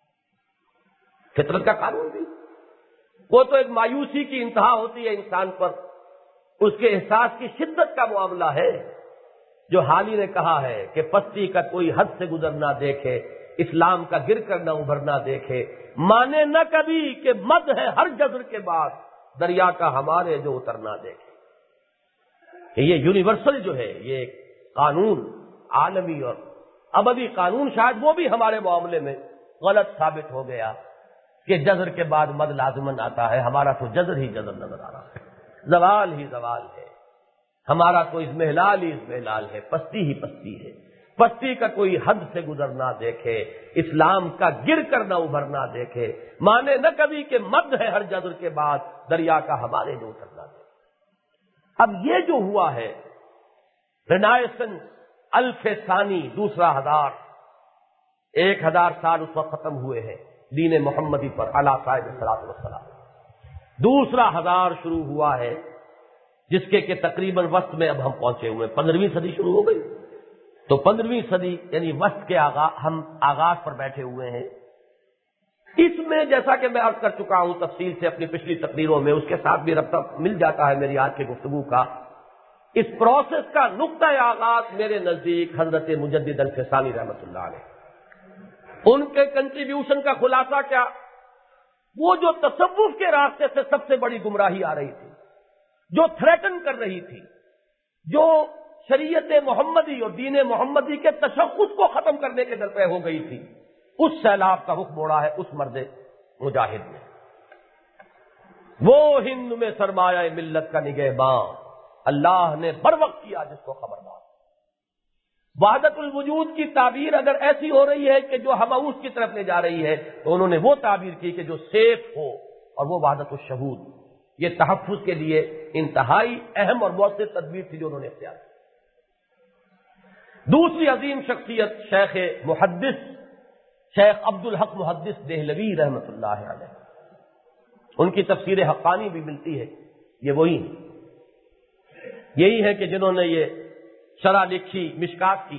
[SPEAKER 1] ہے۔ فطرت کا قانون بھی وہ تو ایک مایوسی کی انتہا ہوتی ہے انسان پر، اس کے احساس کی شدت کا معاملہ ہے، جو حالی نے کہا ہے کہ پستی کا کوئی حد سے گزرنا دیکھے، اسلام کا گر کر نہ ابھرنا دیکھے، مانے نہ کبھی کہ مد ہے ہر جذر کے بعد، دریا کا ہمارے جو اترنا دیکھے۔ کہ یہ یونیورسل جو ہے، یہ ایک قانون عالمی اور ابدی قانون، شاید وہ بھی ہمارے معاملے میں غلط ثابت ہو گیا کہ جذر کے بعد مد لازمن آتا ہے۔ ہمارا تو جذر ہی جذر نظر آ رہا ہے، زوال ہی زوال ہے، ہمارا تو اضمحلال ہی اضمحلال ہے، پستی ہی پستی ہے، پستی کا کوئی حد سے گزرنا دیکھے، اسلام کا گر کر نہ ابھرنا دیکھے، مانے نہ کبھی کہ مد ہے ہر جذر کے بعد، دریا کا ہمارے جو اترنا دیکھے۔ اب یہ جو ہوا ہے رینائسنس، الف ثانی، دوسرا ہزار، 1000 سال اس وقت ختم ہوئے ہیں دین محمدی پر علی صاحب الصلاۃ والسلام۔ دوسرا ہزار شروع ہوا ہے جس کے کہ تقریباً وسط میں اب ہم پہنچے ہوئے، 15ویں صدی شروع ہو گئی، تو 15ویں صدی یعنی وسط کے ہم آغاز پر بیٹھے ہوئے ہیں۔ اس میں جیسا کہ میں عرض کر چکا ہوں تفصیل سے اپنی پچھلی تقریروں میں، اس کے ساتھ بھی رابطہ مل جاتا ہے میری آج کی گفتگو کا۔ اس پروسیس کا نقطۂ آغاز میرے نزدیک حضرت مجدد الفسانی رحمۃ اللہ علیہ، ان کے کنٹریبیوشن کا خلاصہ کیا؟ وہ جو تصوف کے راستے سے سب سے بڑی گمراہی آ رہی تھی، جو تھریٹن کر رہی تھی، جو شریعت محمدی اور دین محمدی کے تشخص کو ختم کرنے کے درپے ہو گئی تھی، اس سیلاب کا رخ موڑا ہے اس مرد مجاہد نے۔ وہ ہند میں سرمایہ ملت کا نگہباں، اللہ نے بر وقت کیا جس کو خبردار۔ وحدت الوجود کی تعبیر اگر ایسی ہو رہی ہے کہ جو ہماؤس کی طرف لے جا رہی ہے، تو انہوں نے وہ تعبیر کی کہ جو سیف ہو، اور وہ وحدت الشہود، یہ تحفظ کے لیے انتہائی اہم اور مؤثر تدبیر تھی جو انہوں نے اختیار کی۔ دوسری عظیم شخصیت شیخ محدث شیخ عبدالحق محدث دہلوی رحمۃ اللہ علیہ، ان کی تفسیر حقانی بھی ملتی ہے، یہ وہی ہیں، یہی ہے کہ جنہوں نے یہ شرح لکھی مشکات کی۔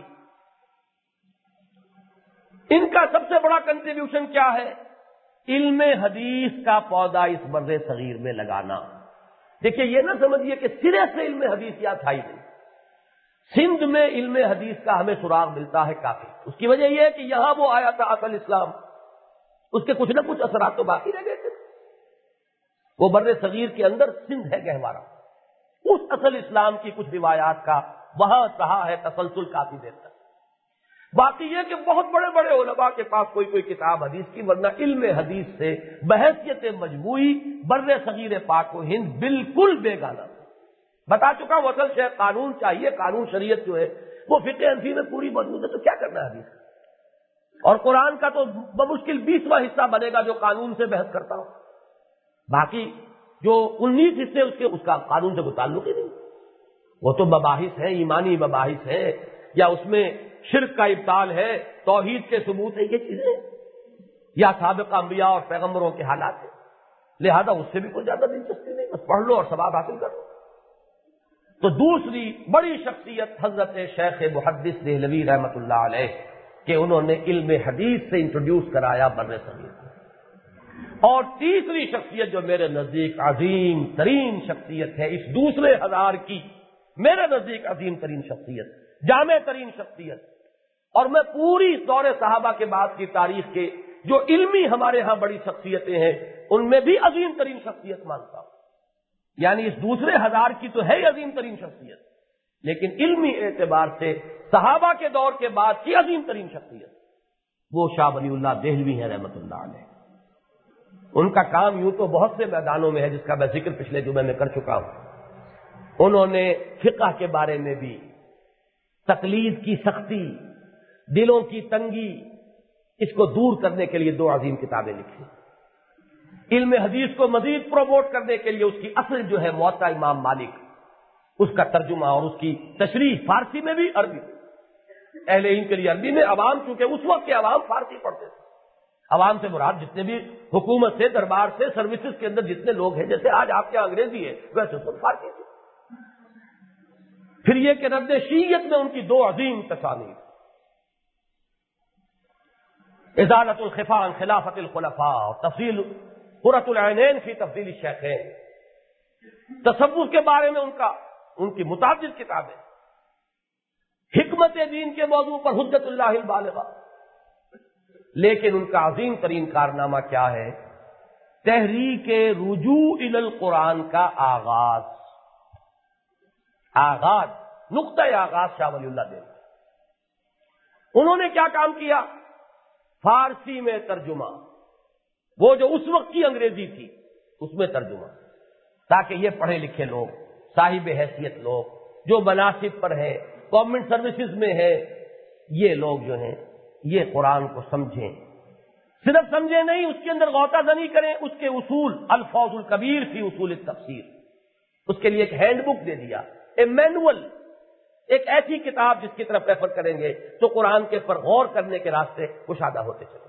[SPEAKER 1] ان کا سب سے بڑا کنٹریبیوشن کیا ہے؟ علم حدیث کا پودا اس بر صغیر میں لگانا۔ دیکھیے یہ نہ سمجھیے کہ سرے سے علم حدیث یا تھا ہی نہیں، سندھ میں علم حدیث کا ہمیں سراغ ملتا ہے کافی۔ اس کی وجہ یہ ہے کہ یہاں وہ آیا تھا اصل اسلام، اس کے کچھ نہ کچھ اثرات تو باقی رہ گئے تھے۔ وہ بر صغیر کے اندر سندھ ہے گہوارہ، اس اصل اسلام کی کچھ روایات کا وہاں رہا ہے تسلسل کافی دیر تک۔ باقی یہ کہ بہت بڑے بڑے علماء کے پاس کوئی کتاب حدیث کی، ورنہ علم حدیث سے بحیثیت مجموعی بر صغیر پاک و ہند بالکل بیگانہ۔ بتا چکا ہوں اصل شے قانون چاہیے، قانون شریعت جو ہے وہ فقہ حنفی میں پوری موجود ہے، تو کیا کرنا ہے حدیث؟ اور قرآن کا تو بمشکل 20واں حصہ بنے گا جو قانون سے بحث کرتا ہو، باقی جو 19 حصے اس کا قانون سے کوئی تعلق ہی نہیں۔ وہ تو مباحث ہیں، ایمانی مباحث ہیں، یا اس میں شرک کا ابطال ہے، توحید کے ثبوت ہے، یہ چیزیں، یا سابقہ انبیاء اور پیغمبروں کے حالات ہیں، لہذا اس سے بھی کوئی زیادہ دلچسپی نہیں، بس پڑھ لو اور ثواب حاصل کرو۔ تو دوسری بڑی شخصیت حضرت شیخ محدث دہلوی رحمۃ اللہ علیہ کہ انہوں نے علم حدیث سے انٹروڈیوس کرایا بر صغیر کو۔ اور تیسری شخصیت جو میرے نزدیک عظیم ترین شخصیت ہے اس دوسرے ہزار کی، میرے نزدیک عظیم ترین شخصیت، جامع ترین شخصیت، اور میں پوری دور صحابہ کے بعد کی تاریخ کے جو علمی ہمارے ہاں بڑی شخصیتیں ہیں ان میں بھی عظیم ترین شخصیت مانتا ہوں، یعنی اس دوسرے ہزار کی تو ہے ہی عظیم ترین شخصیت، لیکن علمی اعتبار سے صحابہ کے دور کے بعد کی عظیم ترین شخصیت وہ شاہ ولی اللہ دہلوی ہیں رحمۃ اللہ علیہ۔ ان کا کام یوں تو بہت سے میدانوں میں ہے جس کا میں ذکر پچھلے جمعے میں کر چکا ہوں۔ انہوں نے فقہ کے بارے میں بھی، تقلید کی سختی، دلوں کی تنگی، اس کو دور کرنے کے لیے 2 عظیم کتابیں لکھی۔ علم حدیث کو مزید پروموٹ کرنے کے لیے اس کی اصل جو ہے موطا امام مالک، اس کا ترجمہ اور اس کی تشریح فارسی میں بھی، عربی میں۔ اہل علم کے لیے عربی میں، عوام چونکہ اس وقت کے عوام فارسی پڑھتے تھے، عوام سے مراد جتنے بھی حکومت سے، دربار سے، سروسز کے اندر جتنے لوگ ہیں، جیسے آج آپ کے انگریزی ہے ویسے سب فارسی تھے۔ پھر یہ کہ رد شیعیت میں ان کی 2 عظیم تصانیف، ازالۃ الخفا عن خلافت الخلفاء اور تفصیل قرۃ العینین فی تفضیل الشیخین، تصوف کے بارے میں ان کی متعدد کتابیں، حکمت دین کے موضوع پر حجت اللہ البالغہ۔ لیکن ان کا عظیم ترین کارنامہ کیا ہے؟ تحریک رجوع الی القرآن کا آغاز، نقطۂ آغاز شاہ ولی اللہ دہلوی۔ انہوں نے کیا کام کیا؟ فارسی میں ترجمہ، وہ جو اس وقت کی انگریزی تھی اس میں ترجمہ، تاکہ یہ پڑھے لکھے لوگ، صاحب حیثیت لوگ، جو مناصب پر ہیں، گورنمنٹ سروسز میں ہے، یہ لوگ جو ہیں یہ قرآن کو سمجھیں، صرف سمجھیں نہیں، اس کے اندر غوطہ زنی کریں، اس کے اصول، الفوز الکبیر فی اصول التفسیر، اس کے لیے ایک ہینڈ بک دے دیا، ایک مینول، ایک ایسی کتاب جس کی طرف ریفر کریں گے تو قرآن کے پر غور کرنے کے راستے کشادہ ہوتے چلے۔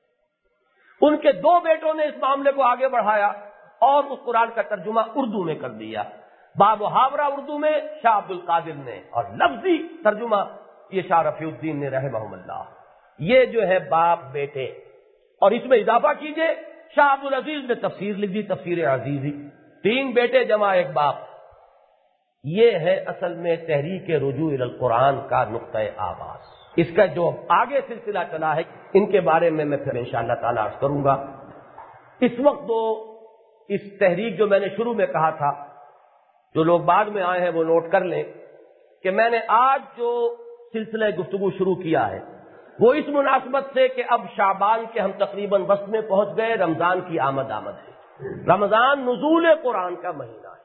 [SPEAKER 1] ان کے 2 بیٹوں نے اس معاملے کو آگے بڑھایا اور اس قرآن کا ترجمہ اردو میں کر دیا، بامحاورہ اردو میں شاہ عبد القادر نے، اور لفظی ترجمہ یہ شاہ رفیع الدین نے رحمہم اللہ۔ یہ جو ہے باپ بیٹے، اور اس میں اضافہ کیجئے شاہ عبد العزیز نے تفسیر لکھ دی، تفسیر عزیزی، 3 بیٹے جمع 1 باپ۔ یہ ہے اصل میں تحریک رجوع الی القرآن کا نقطۂ آغاز۔ اس کا جو آگے سلسلہ چلا ہے ان کے بارے میں پھر انشاءاللہ تعالی عرض کروں گا۔ اس وقت اس تحریک جو میں نے شروع میں کہا تھا، جو لوگ بعد میں آئے ہیں وہ نوٹ کر لیں کہ میں نے آج جو سلسلہ گفتگو شروع کیا ہے وہ اس مناسبت سے کہ اب شعبان کے ہم تقریباً وسط میں پہنچ گئے، رمضان کی آمد ہے، رمضان نزول قرآن کا مہینہ ہے۔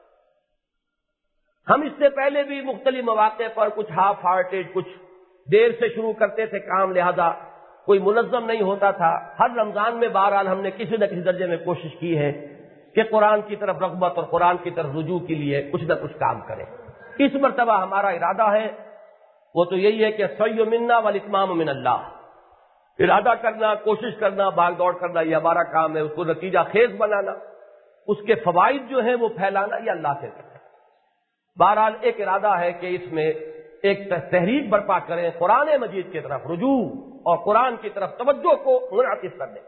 [SPEAKER 1] ہم اس سے پہلے بھی مختلف مواقع پر کچھ ہاف ہارٹیڈ، کچھ دیر سے شروع کرتے تھے کام، لہذا کوئی منظم نہیں ہوتا تھا۔ ہر رمضان میں بہرحال ہم نے کسی نہ کسی درجے میں کوشش کی ہے کہ قرآن کی طرف رغبت اور قرآن کی طرف رجوع کے لیے کچھ نہ کچھ کام کریں۔ اس مرتبہ ہمارا ارادہ ہے وہ تو یہی ہے کہ السعی منا والاتمام من اللہ، ارادہ کرنا، کوشش کرنا، بھاگ دوڑ کرنا یہ ہمارا کام ہے، اس کو نتیجہ خیز بنانا، اس کے فوائد جو ہیں وہ پھیلانا یہ اللہ سے کرنا ہے۔ بہرحال ایک ارادہ ہے کہ اس میں ایک تحریک برپا کریں قرآن مجید کی طرف رجوع اور قرآن کی طرف توجہ کو منعطف کرنے،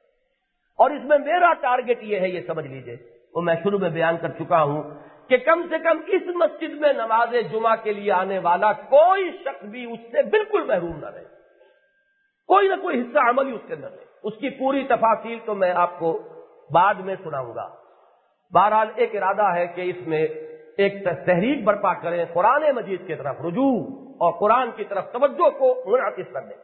[SPEAKER 1] اور اس میں میرا ٹارگٹ یہ ہے، یہ سمجھ لیجئے، وہ میں شروع میں بیان کر چکا ہوں کہ کم سے کم اس مسجد میں نماز جمعہ کے لیے آنے والا کوئی شخص بھی اس سے بالکل محروم نہ رہے، کوئی نہ کوئی حصہ عملی اس کے اندر رہے۔ اس کی پوری تفاصیل تو میں آپ کو بعد میں سناؤں گا۔ بہرحال ایک ارادہ ہے کہ اس میں ایک تحریک برپا کریں قرآن مجید کی طرف رجوع اور قرآن کی طرف توجہ کو منعطف کرنے،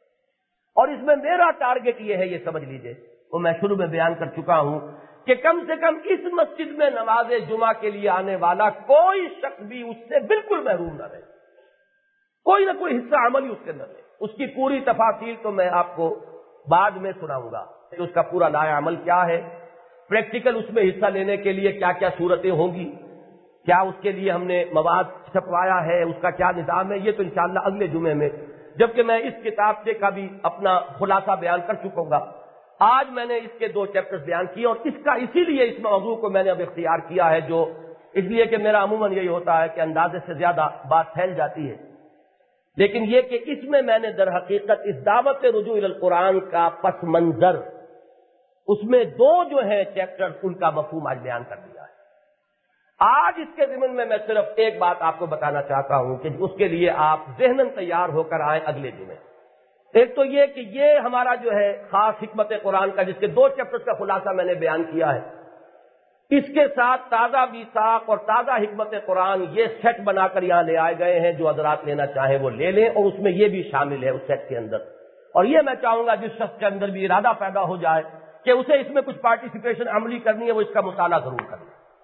[SPEAKER 1] اور اس میں میرا ٹارگٹ یہ ہے، یہ سمجھ لیجئے، وہ میں شروع میں بیان کر چکا ہوں کہ کم سے کم اس مسجد میں نماز جمعہ کے لیے آنے والا کوئی شخص بھی اس سے بالکل محروم نہ رہے، کوئی نہ کوئی حصہ عملی اس کے اندر رہے۔ اس کی پوری تفاصیل تو میں آپ کو بعد میں سناؤں گا کہ اس کا پورا لائحہ عمل کیا ہے، پریکٹیکل اس میں حصہ لینے کے لیے کیا کیا صورتیں ہوں گی، کیا اس کے لیے ہم نے مواد چھپوایا ہے، اس کا کیا نظام ہے، یہ تو انشاءاللہ اگلے جمعے میں، جبکہ میں اس کتاب سے کا بھی اپنا خلاصہ بیان کر چکوں گا۔ آج میں نے اس کے 2 چیپٹرز بیان کیے، اور اس کا اسی لیے اس موضوع کو میں نے اب اختیار کیا ہے، جو اس لیے کہ میرا عموماً یہی ہوتا ہے کہ اندازے سے زیادہ بات پھیل جاتی ہے، لیکن یہ کہ اس میں نے در حقیقت اس دعوت رجوع الی القرآن کا پس منظر، اس میں 2 جو ہیں چیپٹر، ان کا مفہوم آج بیان کر دیا ہے۔ آج اس کے ضمن میں صرف ایک بات آپ کو بتانا چاہتا ہوں کہ اس کے لیے آپ ذہناً تیار ہو کر آئیں اگلے جمعے۔ ایک تو یہ کہ یہ ہمارا جو ہے خاص حکمت قرآن کا، جس کے 2 چیپٹرز کا خلاصہ میں نے بیان کیا ہے، اس کے ساتھ تازہ میثاق اور تازہ حکمت قرآن یہ سیٹ بنا کر یہاں لے آئے گئے ہیں. جو حضرات لینا چاہیں وہ لے لیں, اور اس میں یہ بھی شامل ہے اس سیٹ کے اندر. اور یہ میں چاہوں گا جس شخص کے اندر بھی ارادہ پیدا ہو جائے کہ اسے اس میں کچھ پارٹیسپیشن عملی کرنی ہے, وہ اس کا مطالعہ ضرور کرے.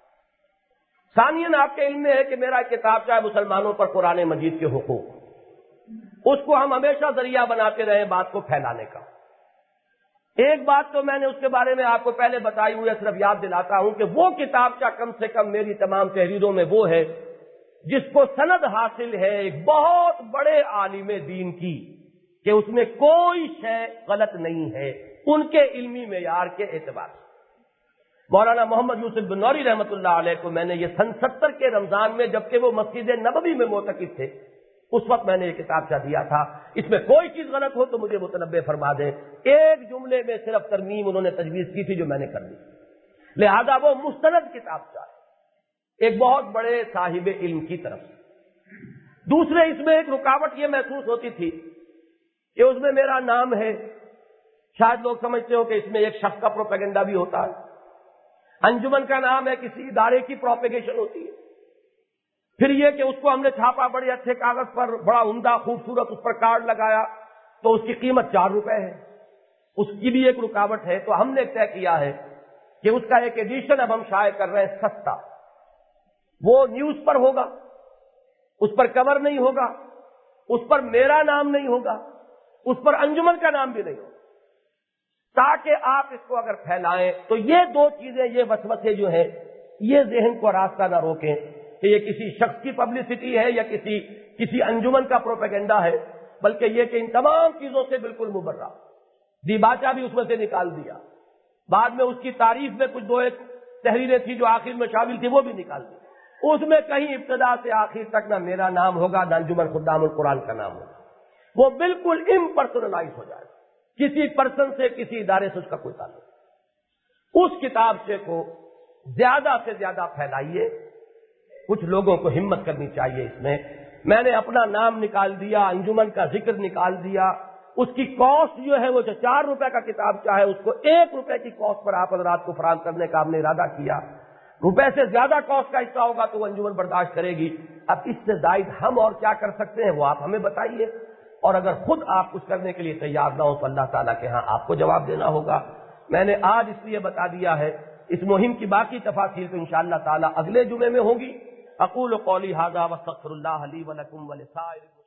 [SPEAKER 1] ثانیاً آپ کے علم میں ہے کہ میرا ایک کتاب ہے مسلمانوں پر قرآن مجید کے حقوق. اس کو ہم ہمیشہ ذریعہ بناتے رہے بات کو پھیلانے کا. ایک بات تو میں نے اس کے بارے میں آپ کو پہلے بتائی ہوئی ہے, صرف یاد دلاتا ہوں کہ وہ کتابچہ کم سے کم میری تمام تحریروں میں وہ ہے جس کو سند حاصل ہے ایک بہت بڑے عالم دین کی, کہ اس میں کوئی شے غلط نہیں ہے ان کے علمی معیار کے اعتبار سے. مولانا محمد یوسف بن نوری رحمۃ اللہ علیہ کو میں نے یہ سن 70 کے رمضان میں, جبکہ وہ مسجد نبوی میں معتکف تھے, اس وقت میں نے یہ کتابچہ دیا تھا. اس میں کوئی چیز غلط ہو تو مجھے متنبہ فرما دیں. ایک جملے میں صرف ترمیم انہوں نے تجویز کی تھی جو میں نے کر دی. لہذا وہ مستند کتابچہ ہے ایک بہت بڑے صاحب علم کی طرف سے. دوسرے اس میں ایک رکاوٹ یہ محسوس ہوتی تھی کہ اس میں میرا نام ہے. شاید لوگ سمجھتے ہو کہ اس میں ایک شخص کا پروپیگنڈا بھی ہوتا ہے. انجمن کا نام ہے, کسی ادارے کی پروپیگیشن ہوتی ہے. پھر یہ کہ اس کو ہم نے چھاپا بڑے اچھے کاغذ پر, بڑا عمدہ خوبصورت اس پر کارڈ لگایا, تو اس کی قیمت 4 روپے ہے. اس کی بھی ایک رکاوٹ ہے. تو ہم نے طے کیا ہے کہ اس کا ایک ایڈیشن اب ہم شائع کر رہے ہیں سستا. وہ نیوز پر ہوگا, اس پر کور نہیں ہوگا, اس پر میرا نام نہیں ہوگا, اس پر انجمن کا نام بھی نہیں ہوگا, تاکہ آپ اس کو اگر پھیلائیں تو یہ دو چیزیں, یہ وسوسے جو ہیں, یہ ذہن کو راستہ نہ روکیں کہ یہ کسی شخص کی پبلسٹی ہے یا کسی انجمن کا پروپیگنڈا ہے, بلکہ یہ کہ ان تمام چیزوں سے بالکل مبرہ. دیباچہ بھی اس میں سے نکال دیا. بعد میں اس کی تعریف میں کچھ 2 ایک تحریریں تھی جو آخر میں شامل تھی, وہ بھی نکال دی. اس میں کہیں ابتدا سے آخر تک نہ میرا نام ہوگا نہ انجمن خدام القرآن کا نام ہوگا. وہ بالکل امپرسنلائز ہو جائے, کسی پرسن سے, کسی ادارے سے اس کا کوئی تعلق. اس کتابچے کو زیادہ سے زیادہ پھیلائیے. کچھ لوگوں کو ہمت کرنی چاہیے اس میں نے اپنا نام نکال دیا, انجمن کا ذکر نکال دیا. اس کی کاسٹ جو ہے وہ 4 روپے کا کتابچہ ہے, اس کو 1 روپے کی کاسٹ پر آپ حضرات کو فراہم کرنے کا ہم نے ارادہ کیا. روپے سے زیادہ کاسٹ کا حصہ ہوگا تو وہ انجمن برداشت کرے گی. اب اس سے زائد ہم اور کیا کر سکتے ہیں وہ آپ ہمیں بتائیے, اور اگر خود آپ کچھ کرنے کے لیے تیار نہ ہو تو اللہ تعالیٰ کے ہاں آپ کو جواب دینا ہوگا. میں نے آج اس لیے بتا دیا ہے, اس مہم کی باقی تفاصیل تو انشاءاللہ تعالیٰ اگلے جمعے میں ہوگی. اقول قولی ھذا واستغفر اللہ لی ولکم ولسائر